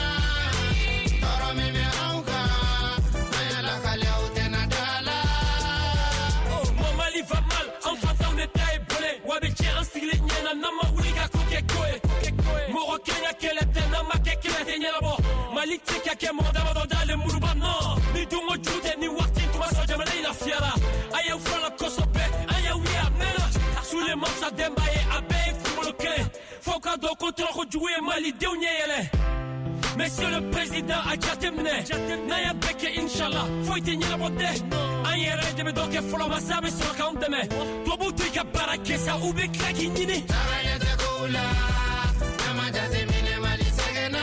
Doro mi me auka, Naya la Kala ute na dala. Oh, mon Mali va mal, enfin t'en es taïbolé. Wabichi un style nyena nama uliga koke koe. Moro Kenya kele tena make kele tenya labo. Malik tika ke mo dama do dale muruba no. Ni dungo jude ni wakti kuma so jamana ina fiara. Aya ufala kosope, aya wia mena. Sule mapsa demba e abe kumolo kele. Foka do kontro ko jouer Mali deunye yele. Monsieur le Président a jatemne. Naya beke inshallah. Foi tenya labo de. Aya rede me doke folo masabe so kaundeme. Tobu tika barakesa ube klaki nini. Tabaya de goula. Namadate mine mali segena.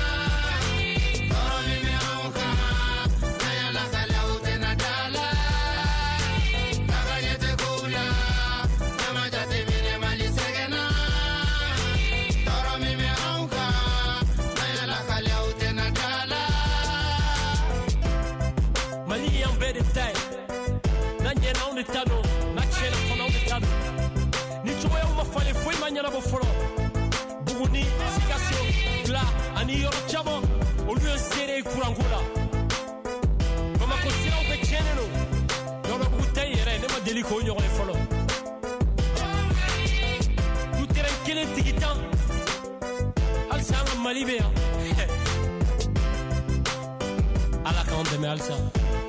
Doro mi me auka, naya la kala ute na dala. Tabaya de goula, namadate mine mali segena. Doro mi me auka, naya la kala ute na dala. Mali en bede tay, nanye na on etano, na chela kona on etano. Ni chuwe uma fale foi manyana bo folo. Ni sikasio gla ani yoro chamo olu sere kurangula kama ko sira o becheneno yoro butay yere ne ma deli ko nyoro le folo tu tere kelen tigitan al sama malibe ala kan de me alsa.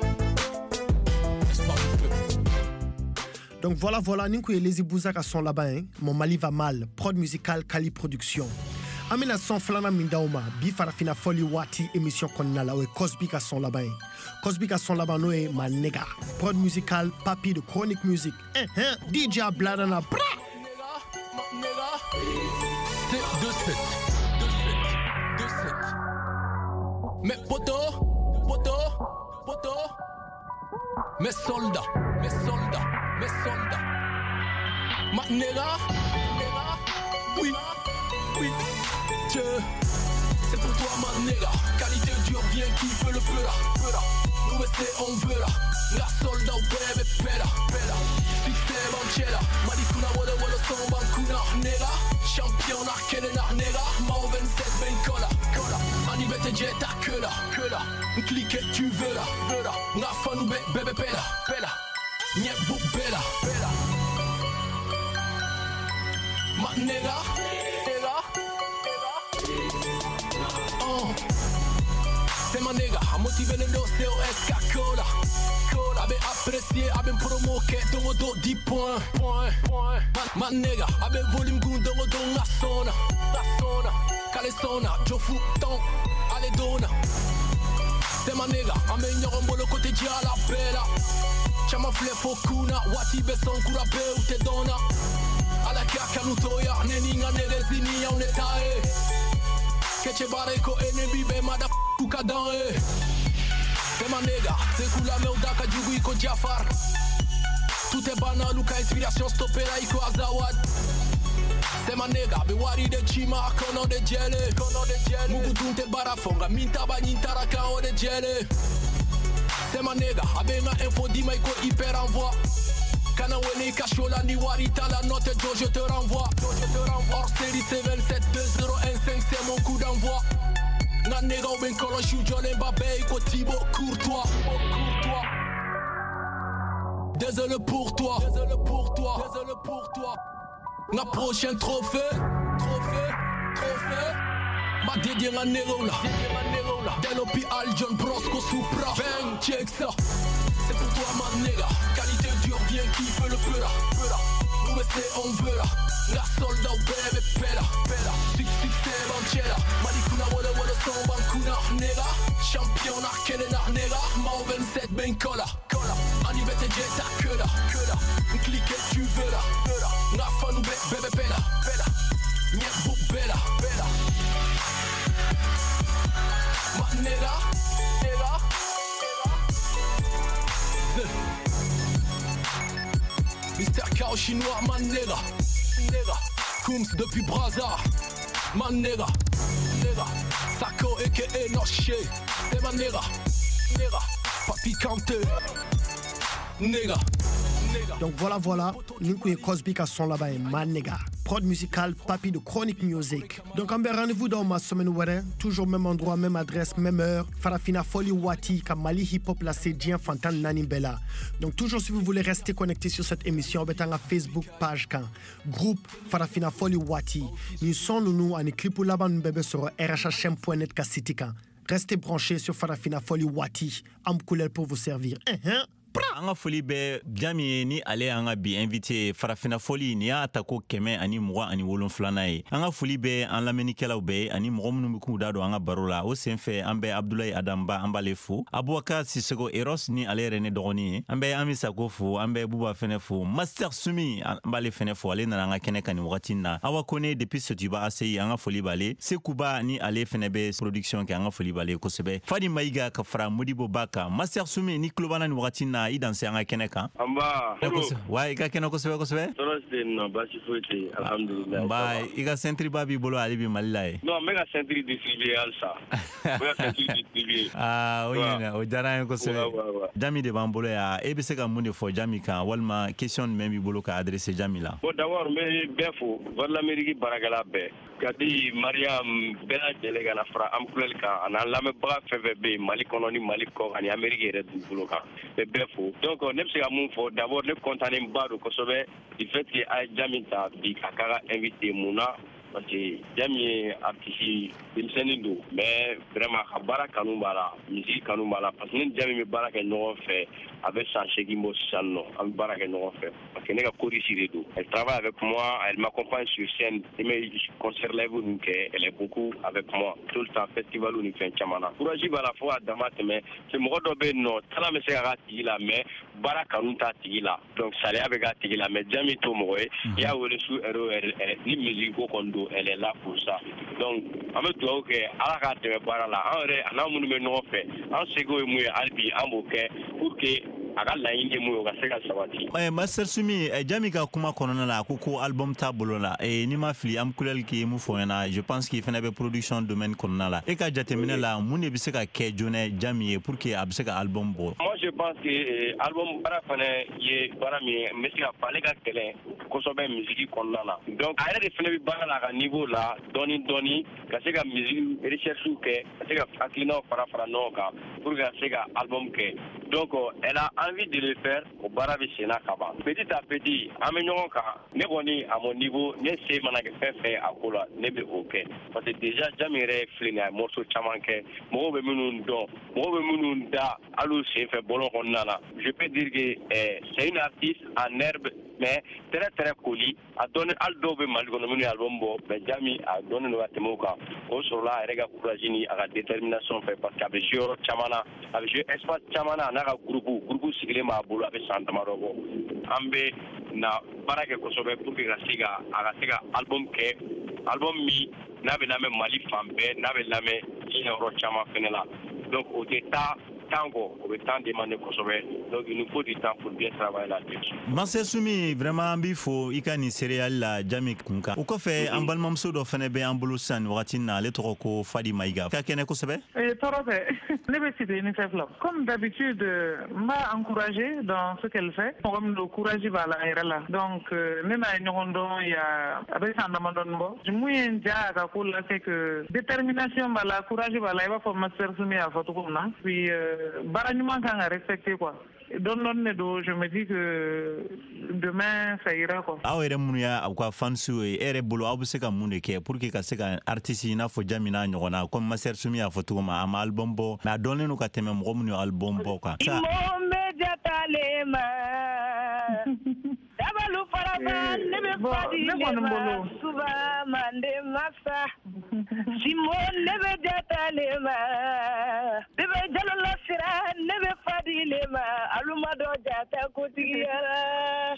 Donc voilà, voilà, Ninkou et Lazy Bouza à son là-bas, hein. Mon Mali va mal. Prod musical, Kali Production. Amina son flana mindauma bi farafina foli wati émission konna la o Cosby ka son laban Cosby ka son laban no e ma nega prod musical papi de chronique music eh eh D J Bladana bra c'est deux sept deux sept mes potos potos potos mes soldats mes soldats mes soldats ma nega oui oui Dieu, c'est pour toi ma nègre. Qualité dure, viens kiffe le peu là, peu là. Nous c'est on veut là. La soldat ou bébé pela, pela. Succès banchela. Malikuna wole wole son bankuna nègre. Champion arcade na nègre. Mao vingt-sept ben cola, cola. Anibete jet à que là, que là. Clique tu veux là, veux là. Na fan ou bébé pela, pela. Nye bouk bella, bella. Ma nègre. C'est ma nègre, a motivé le dos, C O S Cola. Cola, abe apprécié, abe promoqué, dans le dos dix points. Point, point. Ma nègre, abe volume goût, dans le dos, la sona. La sona, calesona, Joe Fouton, allez dona. C'est ma nègre, abe nyorombo le côté dia la bella. Chama flé fokuna, wati beson kura be ou te dona. Ala kaka nutoya, neninga nerezini ya unetae. Keche bareko enebi be mada kuka dan e c'est ma nègre, c'est kula meuda ka jugu iko Jafar. Tout est banal ou ka inspiration stoppé la iko Azawad. C'est ma nègre, be wari de chima kono de jele. Mugu tunte barafonga, minta ba nintara ka o de jele. C'est ma nègre, abenga info di ma iko hyper envoi. Kana wene kashola ni wari ta la note jo je te renvoie. Hors série sept sept deux zéro un cinq c'est mon coup d'envoi. Na nega ou ben kolon chou John Mbappé ko Thibaut Courtois. Désolé pour toi, désolé pour toi, désolé pour toi. Na prochain trophée, trophée, trophée. Ma dédié na nega là, Delopi Al John Brosco Supra. Ben check ça, c'est pour toi ma nega. Qualité dure, viens kiffe le peu là, peu là. Nous c'est on veut là. La soldat ou bébé pela, pela. Succès banchela. Malikuna wole wole son bankuna nega. Champion arcade na nega. Mao vingt-sept ben cola, cola. Anibete jet à que là, que là. Clique tu veux là, veux là. Na fan ou bébé pela, pela. Nye bouk bella, bella. Ma nega, nega, nega. Mister Kao chinois, ma nega. Nega, Kums depuis Brazza. Ma nega, nega. Sako aka Noche. C'est ma nega, nega. Papi Kanté. Nega, nega. Donc voilà, voilà, nous connaissons Cosby qui son là-bas, ma nega. Prod musical, papi de chronique music. Donc on va rendez-vous dans ma semaine ouare, toujours même endroit, même adresse, même heure. Farafina Foli Wati, Kamali Hip Hop, la Cédien, Fantan Nani Bella. Donc toujours si vous voulez rester connecté sur cette émission, on va Facebook page quand groupe Farafina Foli Wati. Nous sommes nous en clip là-bas nous bébé sur r h h m point net kasitika. Restez branchés sur Farafina Foli Wati, am couleur pour vous servir. Uh-huh. Anga foli be jami ni ale anga bi invité farafina foli ni ata ko keme ani mwa ani wolon flana ye anga foli be an lamenikela be ani mwa munu ku dado anga barola o senfe ambe Abdoulaye Adamba ambale fu Abouaka Sisego Eros ni ale rene dogoni ambe Amisa ko fu ambe Buba fene fu Master Sumi ambale fene fu ale na anga kene kani watina awa kone depuis ce tuba asei anga foli bale Sekuba ni ale fene be production ke anga foli bale ko sebe Fadi Maiga ka fra Modibo Baka Master Sumi ni klobana ni watina i danse anga kene kan amba wa iga kene ko sebe ko sebe torosde no bashi foite alhamdulillah ba iga sentri babi bolo ali bi malilai no mega sentri distribué alsa mega sentri distribué ah oui na o jara ko sebe jami de bambolo ya e be se ka munde fo jami kan walma question même bi bolo ka adresser jami la bon d'abord mais befo vers l'Amérique baragala be kadi Mariam bela delega na fra amplel ka ana lame ba fvb mali kononi mali ko ani Amérique re du bolo ka e befo donc on est à mon fort d'abord le container bado ko sobe il fait que ay jamita bi kakara invité muna parce que jami ye artiste denmisɛnnin don mais vraiment ka baara kanu b'a la musique kanu b'a la parce que ni jami bɛ baara kɛ ɲɔgɔn fɛ a bɛ san seegin bɔ sisan nɔ an bɛ baara kɛ ɲɔgɔn fɛ parce que ne ka choriste de don elle travaille avec moi elle m'accompagne sur scène et mes concert live ninnu kɛ elle est beaucoup avec moi tout le temps festival ni fɛn caman na courage b'a la fo a dama tɛmɛ c'est mɔgɔ dɔ bɛ yen nɔ talent bɛ se ka k'a tigi la mais baara kanu t'a tigi la donc saliya bɛ k'a tigi la mais jami t'o mɔgɔ ye i y'a wele su R O R ni musique ko kɔni don elle est là pour ça donc an bɛ dugawu kɛ ala k'a dɛmɛ baara la an yɛrɛ a n'a minnu bɛ ɲɔgɔn fɛ an seko ye mun ye hali bi an b'o kɛ pour que a ka laɲini ye mun ye o ka se ka sabati. Eh, Master Sumi, eh, jami ka kuma kɔnɔna la ko ko album t'a bolo la eh, ni ma fili am kulɛli k'i ye mun fɔ ɲɛna je pense qu'il fana bɛ production domaine kɔnɔna la e ka jateminɛ la mun de bɛ se ka kɛ joona jami ye pour que a bɛ se ka album bɔ. Moi je pense que eh, album baara fana ye baara min ye n bɛ se ka fɔ ale ka gɛlɛn kosɛbɛ musique kɔnɔna la donc a yɛrɛ de fana bɛ baara la a ka niveau la dɔɔni dɔɔni ka se ka musique recherche kɛ ka se ka hakilinaw fara fara ɲɔgɔn kan pour que ka se ka album kɛ donc elle a envie de le faire au baara bɛ sen na ka ban petit à petit an bɛ ɲɔgɔn kan ne kɔni à mon niveau ne se mana kɛ fɛn fɛn a ko la ne bɛ o kɛ parce que déjà jami yɛrɛ filɛ nin ye a ye morceau caman kɛ mɔgɔw bɛ minnu dɔn mɔgɔw bɛ minnu da hali u sen fɛ bɔlɔn kɔnɔna na je peux dire que eh, c'est une artiste en herbe mais très très coli a dɔnni hali dɔw bɛ mali kɔnɔ minnu ye album bɔ mais jami a dɔnni don ka tɛmɛ o kan o sɔrɔla a yɛrɛ ka courage ni a ka détermination fɛ parce que a bɛ jouer yɔrɔ caman na a bɛ jouer espace caman na a n'a ka groupe groupe sigilen b'a bolo a bɛ san damadɔ bɔ an bɛ na baara kɛ kosɛbɛ pour que ka se ka a ka se ka album kɛ album min n'a bɛ lamɛn mali fan bɛɛ n'a bɛ lamɛn diɲɛ yɔrɔ caman fɛnɛ la donc o tɛ taa temps ko o bɛ temps demander kosɛbɛ donc il nous faut du temps pour bien travailler là-dessus. Master Sumi vraiment an b'i fo i ka nin seereyali la jami kun kan o kɔfɛ an balimamuso dɔ fɛnɛ bɛ an bolo sisan nin wagati na ale tɔgɔ ko Fadi Mayiga ka kɛnɛ kosɛbɛ. tɔɔrɔ tɛ ne bɛ citer UNICEF la comme d'habitude n b'a encourager dans ce qu'elle fait mɔgɔ min don courage b'a la a yɛrɛ la donc ne n'a ye ɲɔgɔn dɔn ya a bɛ san damadɔni bɔ mun ye n diya a ka ko la c'est que détermination b'a la courage b'a la i b'a fɔ Master Sumi y'a fɔ cogo min na puis baara ɲuman kan ka respecter quoi dɔɔni dɔɔni de don je me dis que demain ça ira quoi. Aw yɛrɛ minnu y'a aw ka fansiw ye e yɛrɛ bolo aw bɛ se ka mun de kɛ pour que ka se ka artiste i n'a fɔ jami n'a ɲɔgɔn na comme Master Sumi y'a fɔ cogo min a ma album bɔ mais a dɔnnen don ka tɛmɛ mɔgɔ minnu ye album bɔ kan. Dabalu faraba ne bɛ fadi le ma suba mande masa Simon ne bɛ jata le ma ne bɛ jalola sira ne bɛ fadi le ma aluma dɔ jata kotigi yara.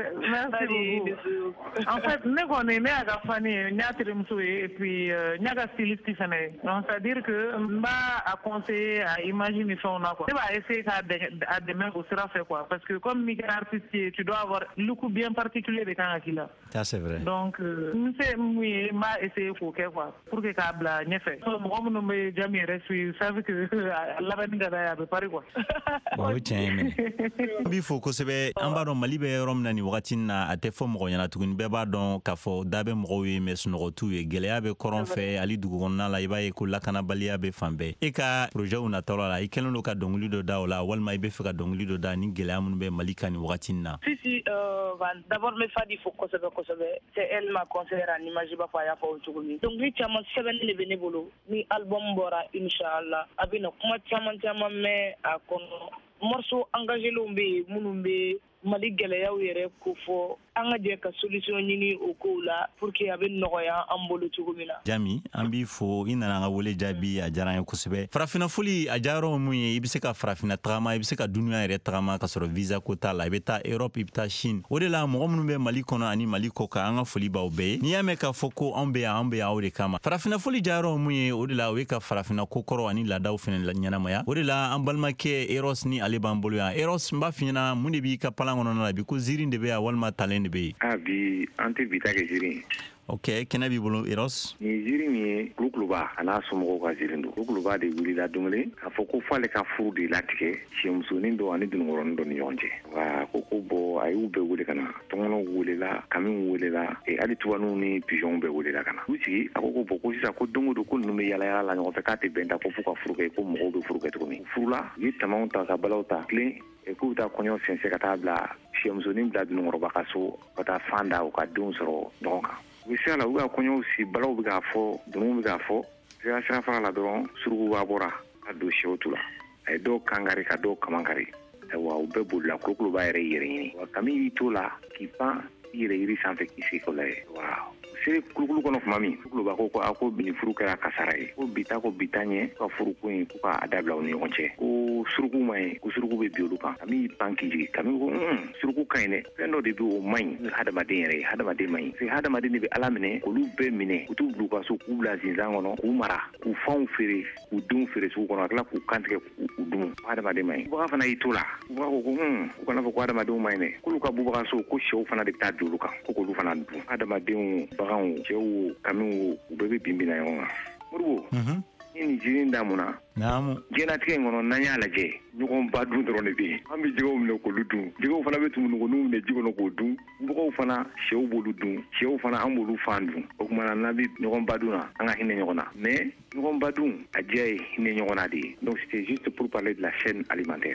Merci beaucoup. En fait, ne kɔni ne y'a ka fan ye n y'a terimuso ye et puis n y'a ka styliste fana ye donc c'est à dire que n b'a a conseiller a image ni fɛnw na quoi ne b'a essayer k'a dɛmɛ o sira fɛ quoi parce que comme n'i kɛra artiste ye tu dois avoir look bien particulier de kan ka k'i la. Ça c'est vrai. Donc n se mun ye n b'a essayer k'o kɛ quoi pour que k'a bila ɲɛfɛ mɔgɔ minnu bɛ jami yɛrɛ suivre savent que labɛnni ka d'a ye a bɛ pari quoi. O ye tiɲɛ ye minɛ. N b'i fo kosɛbɛ an b'a dɔn Mali bɛ yɔrɔ min na nin wagati na a tɛ fɔ mɔgɔ ɲɛna tuguni bɛɛ b'a dɔn k'a fɔ da bɛ mɔgɔw ye mais sunɔgɔ t'u ye gɛlɛya bɛ kɔrɔn fɛ hali dugu kɔnɔna la i b'a ye ko lakanabaliya bɛ fan bɛɛ e ka projet u natɔla la i kɛlen don ka dɔnkili dɔ da o la walima i bɛ fɛ ka dɔnkili dɔ da ni gɛlɛya minnu bɛ Mali kan nin wagati na. Si si euh, d'abord me Fadi fo kosɛbɛ kosɛbɛ c'est elle ma conseillère en image b'a fɔ a y'a fɔ o cogo min donc ni caman sɛbɛnni de bɛ ne bolo ni album bɔra inchallah a bɛ na kuma caman caman mɛn a kɔnɔ morceau engagélenw bɛ yen minnu bɛ Mali gɛlɛyaw yɛrɛ ko fɔ an ka jɛ ka solution ɲini o kow la pour que a bɛ nɔgɔya an bolo cogo min na. Jami an b'i fo i nana an ka wele jaabi a diyara an ye kosɛbɛ farafina foli a diyayɔrɔ mun ye i bɛ se ka farafina tagama i bɛ se ka dunuya yɛrɛ tagama ka sɔrɔ visa ko t'a la i bɛ taa Europe i bɛ taa Chine o de la mɔgɔ minnu bɛ Mali kɔnɔ ani Mali kɔ kan an ka foli b'aw bɛɛ ye n'i y'a mɛn k'a fɔ ko anw bɛ yan an bɛ yan aw de kama farafina foli diyayɔrɔ mun ye o de la o ye ka farafina ko kɔrɔ ani laadaw fana ɲɛnamaya o de la an balimakɛ Eros ni ale b'an bolo yan Eros n b'a f'i ɲɛna mun de b'i ka palan kɔnɔna la bi ko ziiri de bɛ yan walima talen de bɛ yen. Ah bi an tɛ bi ta kɛ ziiri. Ok kɛnɛ b'i bolo Eros. Nin ziiri min ye kulukuluba a n'a somɔgɔw ka ziiri don kulukuluba de wulila don kelen k'a fɔ ko f'ale ka furu de latigɛ cɛmusonin dɔ ani dununkɔrɔnin dɔ ni ɲɔgɔn cɛ wa ko ko bɔn a y'u bɛɛ wele ka na tɔngɔnɔw welela kamiw welela hali tubabuw ni pigeonw bɛɛ welela ka na u sigi a ko ko bɔn ko sisan ko don o don ko ninnu bɛ yala yala la ɲɔgɔn fɛ k'a tɛ bɛn ta ko f'u ka furu kɛ ko mɔgɔw bɛ furu kɛ tuguni u furula u ye tamaw ta ka balaw ta tilen k'u taa kɔɲɔ sɛnsɛn ka taa bila cɛmusonin bila dununkɔrɔba ka so ka taa fan da u ka denw sɔrɔ ɲɔgɔn kan u bɛ se a la u ka kɔɲɔw si balaw bɛ k'a fɔ dununw bɛ k'a fɔ sira sira fara la dɔrɔn surukuba bɔra ka don sɛw tu la a ye dɔw kankari ka dɔw kamankari ayiwa u bɛɛ bolila kulukulu b'a yɛrɛ yɛrɛ ɲini wa kami y'i to la k'i pan i yɛrɛ yiri sanfɛ k'i se kɔlɔ ye wa sere kulukulu kɔnɔ tuma min kulukuluba ko ko a ko bi ni furu kɛra kasara ye ko bi ta ko bi ta ɲɛ ka furu ko in ko k'a dabila u ni ɲɔgɔn cɛ ko suruku ma ɲi ko suruku bɛ bi olu kan kami y'i pan k'i jigin kami ko un suruku ka ɲi dɛ fɛn dɔ de bɛ o ma ɲi hadamaden yɛrɛ ye hadamaden ma ɲi parce que hadamaden de bɛ ala minɛ k'olu bɛɛ minɛ u t'u bila u ka so k'u bila zinzan kɔnɔ k'u mara k'u fanw feere k'u denw feere sugu kɔnɔ a tila k'u kantigɛ k'u dun hadamaden ma ɲi bubaga fana y'i to la bubaga ko ko un u kana fɔ ko hadamadenw ma ɲi dɛ k'olu ka bubaga so ko sɛw fana de bɛ taa bin olu kan ko k'olu fana dun hadamadenw baganw cɛw kamiw u bɛɛ bɛ bin bin na ɲɔgɔn kan Modibo ni nin jiri in da mun na diɲɛlatigɛ in kɔnɔ n'an y'a lajɛ ɲɔgɔn ba dun dɔrɔn de bɛ yen an bɛ jɛgɛw minɛ k'olu dun jɛgɛw fana bɛ tumunukunuw minɛ ji kɔnɔ k'o dun bɔgɔw fana sɛw b'olu dun sɛw fana an b'olu fan dun o tuma na n'an bɛ ɲɔgɔn ba dun na an ka hinɛ ɲɔgɔn na mais ɲɔgɔn ba dun a diya ye hinɛ ɲɔgɔn na de ye donc c'était juste pour parler de la chaîne alimentaire.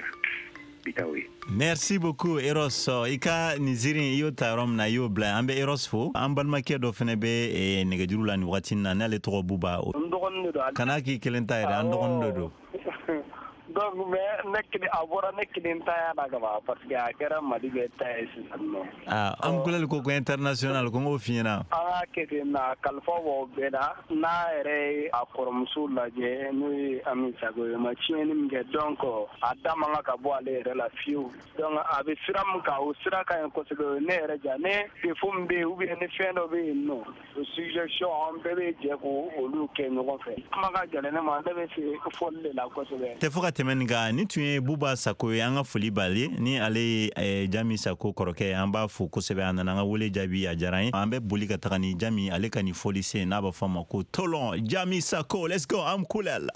Merci beaucoup Eros. I ka nin ziiri i y'o ta yɔrɔ min na i y'o bila an bɛ Eros fo an balimakɛ dɔ fana bɛ nɛgɛjuru la nin wagati na n'ale tɔgɔ Buba. Kana k'i kelen ta yɛrɛ an dɔgɔnin dɔ don. Donc mais ne kelen a bɔra ne kelen ta ya na kaba parce que a kɛra Mali bɛɛ ta ye sisan nɔ. Ah an kulɛli ko ko international ko n k'o f'i ɲɛna. An ka kɛ ten na kalifa b'o bɛɛ la n'a yɛrɛ ye a kɔrɔmuso lajɛ n'o ye Ami Sago ye ma tiɲɛni min kɛ donc a da man kan ka bɔ ale yɛrɛ la fiyewu donc a bɛ sira min kan o sira ka ɲi kosɛbɛ ne yɛrɛ ja ne défaut min bɛ yen ou bien ni fɛn dɔ bɛ yen nɔ o suggestion an bɛɛ bɛ jɛ ko olu kɛ ɲɔgɔn fɛ kuma ka gɛlɛn ne ma ne bɛ se fɔli de la kosɛbɛ. Tɛ fo ka tɛmɛ nin kan ni tun ye Buba Sako ye an ka foli b'ale ni ale ye Jami Sako kɔrɔkɛ an b'a fo kosɛbɛ a nana an ka wele jaabi a diyara an ye an bɛ boli ka taga ni Jami ale ka ni foli se n'a b'a fɔ a ma ko Tolon Jami Sako let's go am kulel.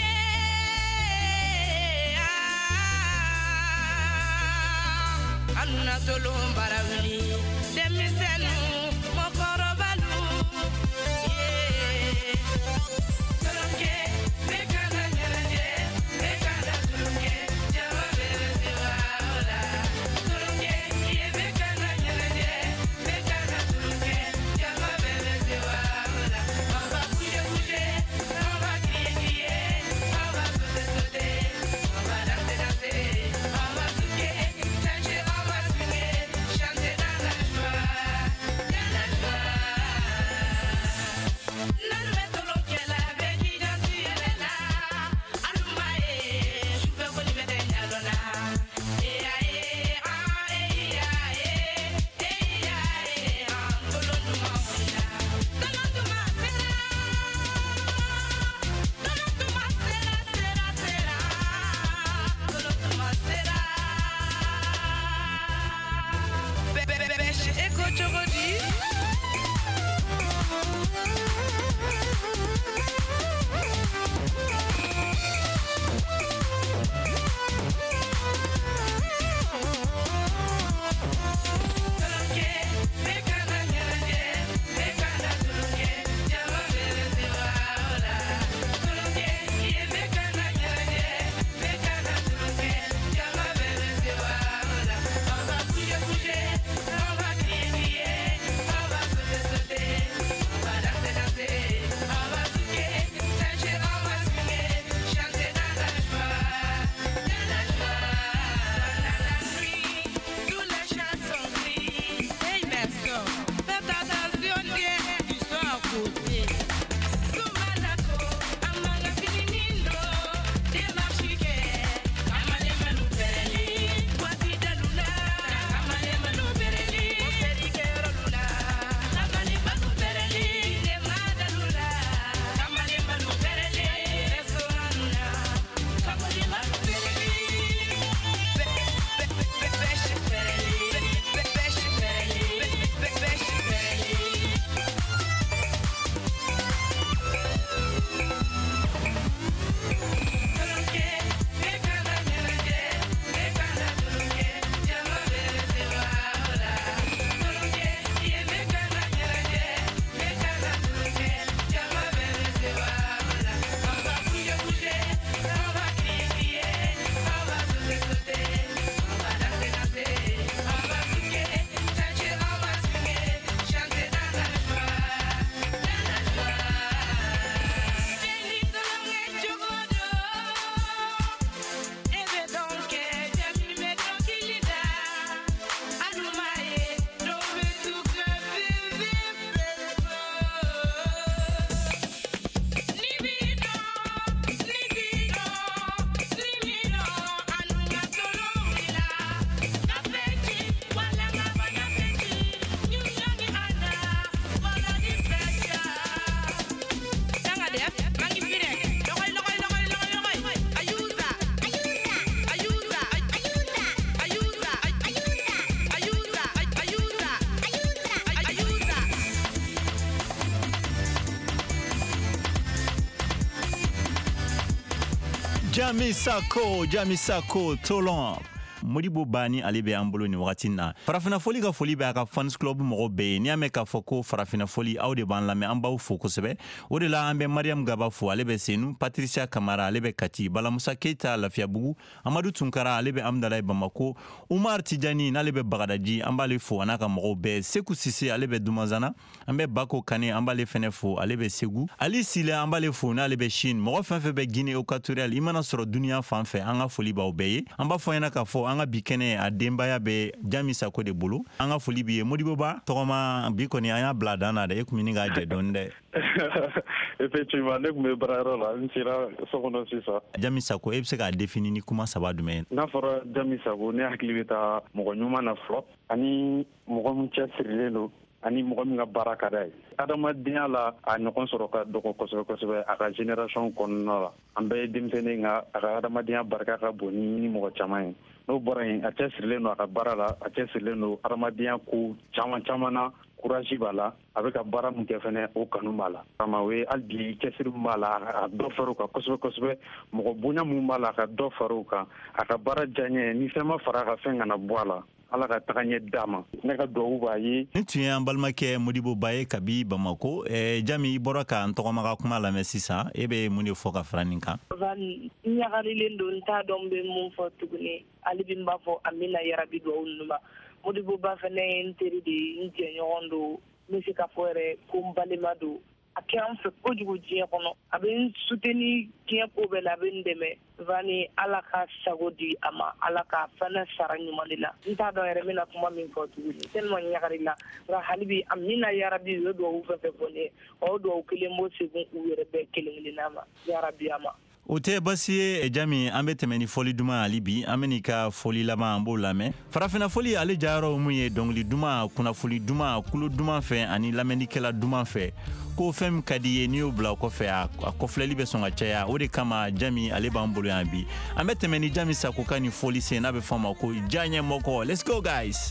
Anna Tolon barawili demisenu mokorobalu Chante Jami Sako, Jami Sako, Tolon. Modibo Bani ale be an bolo ni wagati na farafina foli ka foli be a ka fans club mɔgɔ bɛɛ ni y'a mɛn k'a fɔ ko farafina foli aw de b'an lamɛn an b'aw fo kosɛbɛ o de la an bɛ Mariam Gaba fo ale bɛ Senu Patricia Kamara ale bɛ Kati Balamusa Keita Lafiyabugu Amadu Tunkara ale bɛ Amdalaye Bamako Umar Tijani n'ale bɛ Bagadaji an b'ale fo a n'a ka mɔgɔw bɛɛ Seku Sise ale bɛ Dumazana an bɛ Bako Kane an b'ale fɛnɛ fo ale bɛ Segu Ali Sile an b'ale fo n'ale bɛ Chine mɔgɔ fɛn fɛn bɛ Guinée Équatoriale i mana sɔrɔ duniya fan fɛ an ka foli b'aw bɛɛ ye an b'a fɔ ɲɛna k'a fɔ an ka bi kɛnɛ a denbaya bɛ Jami Sako de bolo an ka foli b'i ye Modibo Ba tɔgɔma bi kɔni an y'a bila dan na dɛ e kun ɲini k'a jɛ dɔɔni dɛ effectivement ne kun bɛ baarayɔrɔ la n sera so kɔnɔ sisan Jami Sako e bɛ se k'a définir ni kuma saba jumɛn ye n'a fɔra Jami Sako ne hakili bɛ taa mɔgɔ ɲuman na fɔlɔ ani mɔgɔ min cɛsirilen don ani mɔgɔ min ka baara ka d'a ye adamadenya la a ɲɔgɔn sɔrɔ ka dɔgɔ kosɛbɛ kosɛbɛ a ka génération kɔnɔna la an bɛɛ ye denmisɛnnin nka a ka adamadenya barika ka bon ni mɔgɔ caman ye n'o bɔra yen a cɛsirilen don a ka baara la a cɛsirilen don adamadenya ko caman caman na courage b'a la a bɛ ka baara min kɛ fɛnɛ o kanu b'a la kama o ye hali bi cɛsiri min b'a la a dɔ far'o kan kosɛbɛ kosɛbɛ mɔgɔ bonya min b'a la a ka dɔ far'o kan a ka baara diya n ye ni fɛn ma fara a ka fɛn kana bɔ a la Ala ka taga ɲɛ d'a ma ne ka duwawu b'a ye ni tun ye an balimakɛ Modibo Ba ye kabi Bamako eh, Jami i bɔra ka n tɔgɔma ka kuma lamɛn sisan e bɛ mun de fɔ ka fara nin kan ɲagalilen don n t'a dɔn n bɛ mun fɔ tuguni hali bi n b'a fɔ an bɛna yarabi duwawu ninnu ma Modibo Ba fɛnɛ ye n teri de ye n jɛɲɔgɔn don n bɛ se k'a fɔ yɛrɛ ko n balima don a kɛ an fɛ kojugu diɲɛ kɔnɔ a bɛ n soutenir diɲɛ ko bɛɛ la a bɛ n dɛmɛ Vani Ala ka sago di a ma Ala ka fɛnɛ sara ɲuman de la n t'a dɔn yɛrɛ n bɛna kuma min fɔ tuguni tellement ɲagari la nka hali bi a mina yarabi u ye duwawu fɛn fɛn fɔ ne ye o duwawu kelen b'o segun u yɛrɛ bɛɛ kelen kelenna ma yarabi a ma o tɛ basi ye Jami an bɛ tɛmɛ ni fɔli duman hali bi an bɛ n'i ka fɔli laban an b'o lamɛn farafina fɔli ale jayɔrɔ mun ye dɔnkili duman kunnafoni duman kulo duman fɛ ani lamɛnnikɛla duman fɛ ko fɛn min ka di ye n'i y'o bila o kɔfɛ a kɔfilɛli bɛ sɔn ka caya o de kama Jami ale b'an bolo yan bi an bɛ tɛmɛ ni Jami Sako ka ni fɔli sen n'a bɛ fɔ a ma ko diyaɲɛ mɔkɔ let's go guys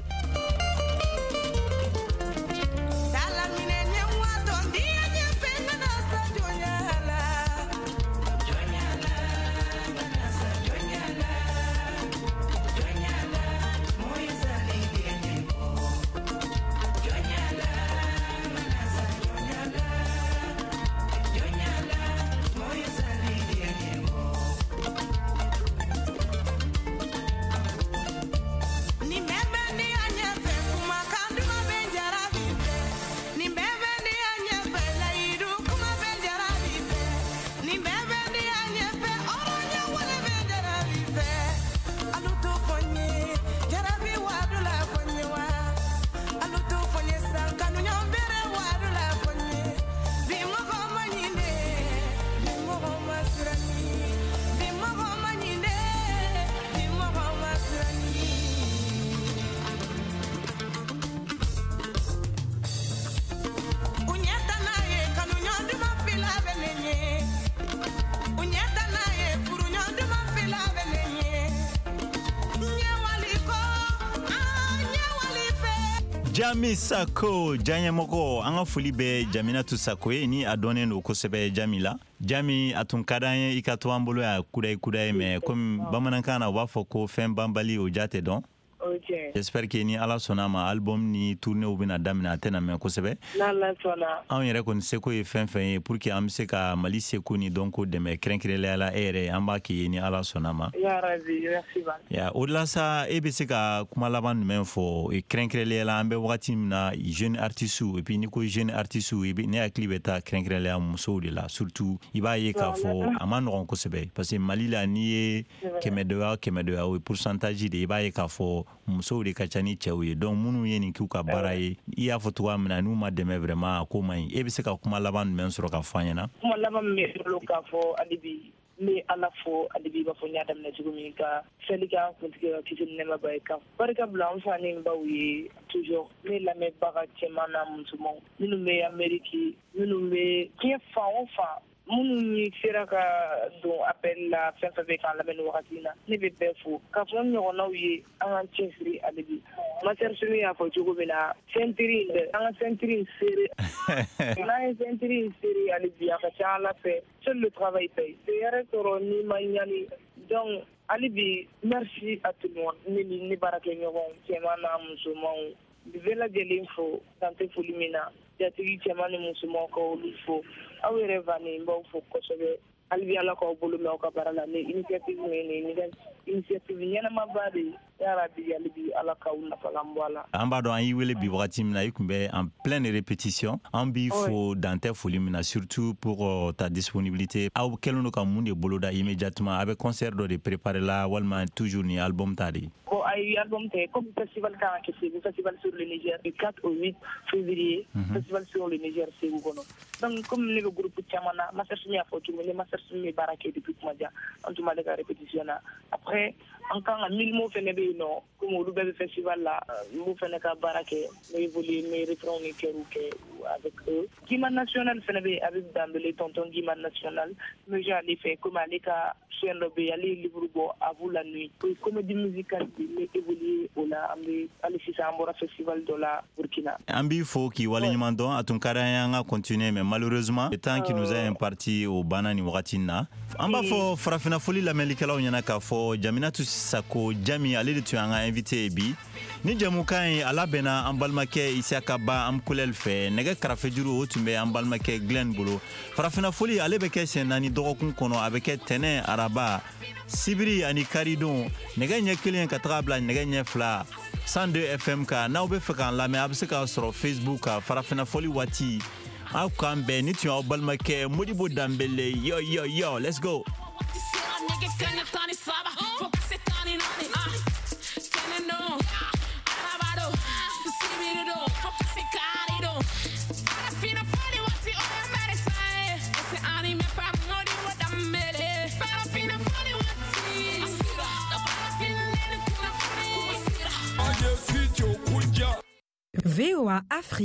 Jami Sako Janyamoko an ka foli bɛ Jaminatu Sako ye ni a dɔnnen don kosɛbɛ Jami la Jami a tun ka d'an ye i ka to an bolo ya kudayi kudayi mais comme bamanankan na u b'a fɔ ko fɛn banbali o ja tɛ dɔn Okay. J'espère que ni ala sɔnna ma album ni tournée u bɛna daminɛ a tɛna mɛn kosɛbɛ n'ala sɔnna anw yɛrɛ kɔni seko ye fɛn fɛn ye pour que an bɛ se ka Mali seko ni dɔnko dɛmɛ kɛrɛnkɛrɛnnenya la e yɛrɛ an b'a k'i ye ni ala sɔnna ma ya rabi merci ba ya o de la sa e bɛ se ka kuma laban jumɛn fɔ kɛrɛnkɛrɛnnenya la an bɛ wagati min na jeune artiste et puis ni ko jeune artiste ne hakili bɛ taa kɛrɛnkɛrɛnnenya musow de la surtout i b'a ye k'a fɔ a ma nɔgɔn kosɛbɛ parce que Mali la n'i ye kɛmɛ dɔ ya kɛmɛ dɔ ya o ye pourcentage de i b'a ye k'a fɔ musow de ka ca ni cɛw ye donc minnu ye nin k'u ka baara ye i y'a fɔ cogoya min na n'u ma dɛmɛ vraiment a ko man ɲi e bɛ se ka kuma laban jumɛn sɔrɔ ka fɔ an ɲɛna kuma laban min bɛ bolo k'a fɔ hali bi n bɛ ala fo hali bi i b'a fɔ n y'a daminɛ cogo min ka fɛli kɛ an kuntigi ka kisi ni nɛɛma ba ye kan barika bila an fa ni n baw ye toujours ne lamɛnbaga cɛman n'a musomanw minnu bɛ Amérique minnu bɛ diɲɛ fan o fan minnu ni sera ka don appel la fɛn fɛn bɛ k'an lamɛn wagati na ne bɛ bɛɛ fo k'a fɔ n ɲɔgɔnnaw ye an k'an cɛsiri hali bi Master Sumi y'a fɔ cogo min na ceinture in dɛ an ka ceinture in serré n'an ye ceinture in serré hali bi a ka ca Ala fɛ seul le travail paye c'est yɛrɛ sɔrɔ n'i ma ɲani donc hali bi merci à tout le monde ne ni ne baarakɛɲɔgɔn cɛman n'a musomanw bi bɛɛ lajɛlen fo dan tɛ foli min na jatigi cɛman ni musomanw ka olu fo aw yɛrɛ Vani n b'aw fo kosɛbɛ hali bi Ala k'aw bolo mɛn aw ka baara la ni initiative min ye nin initiative ɲɛnamaba de ya Rabbi hali bi Ala k'aw nafalan bɔ a la. An b'a dɔn an y'i wele bi wagati min na i tun bɛ en pleine répétition an b'i fo dan tɛ foli min na surtout pour uh, ta disponibilité aw kɛlen don ka mun de boloda immédiatement a bɛ concert dɔ de préparé la walima toujours ni album ta de. Bon ay album tɛ comme festival kan ka kɛ festival sur le Niger du quatre au huit février mm -hmm. festival sur le Niger Segu kɔnɔ donc comme ne bɛ groupe caman na Master Sumi y'a fɔ cogo min ne Master Sumi bɛ baara kɛ depuis kuma jan an tun b'ale ka répétition na après an kan ka mille mots fɛnɛ bɛ yen nɔ comme olu bɛɛ bɛ festival la n'u fɛnɛ ka baara kɛ ne évolué ne refrain ni kɛr'u kɛ avec eux Guiman National fɛnɛ bɛ avec Dambélé tonton Guiman National mais j'ai ale fɛ comme ale ka chaîne dɔ bɛ yen ale ye livre bɔ à vous la nuit comédie musicale bi ne évolué o la an bɛ hali sisan an bɔra festival dɔ la Burkina. An b'i fo k'i waleɲuman dɔn a tun ka d'an ye an ka continuer mais malheureusement le temps qui nous est imparti o banna ni wagati na an b'a fɔ farafina foli lamɛnlikɛlaw ɲɛna k'a fɔ Jaminatu Sako Jami ale de tun y'an ka invité bi ni jamukan ye a labɛnna an balimakɛ Isaka Ba am kulɛl fɛ nɛgɛ karafe juru o tun bɛ an balimakɛ Glenn bolo farafina foli ale bɛ kɛ sɛn naani dɔgɔkun kɔnɔ a bɛ kɛ tɛnɛ araba sibiri ani karidon nɛgɛ ɲɛ kelen ka taga bila nɛgɛ ɲɛ fila cent deux F M ka n'aw bɛ fɛ k'an lamɛn a bɛ se k'a sɔrɔ Facebook ka farafina foli waati aw k'an bɛn ni tun y'aw balimakɛ Modibo Dambele yo yo yo let's go. V O A Afrique.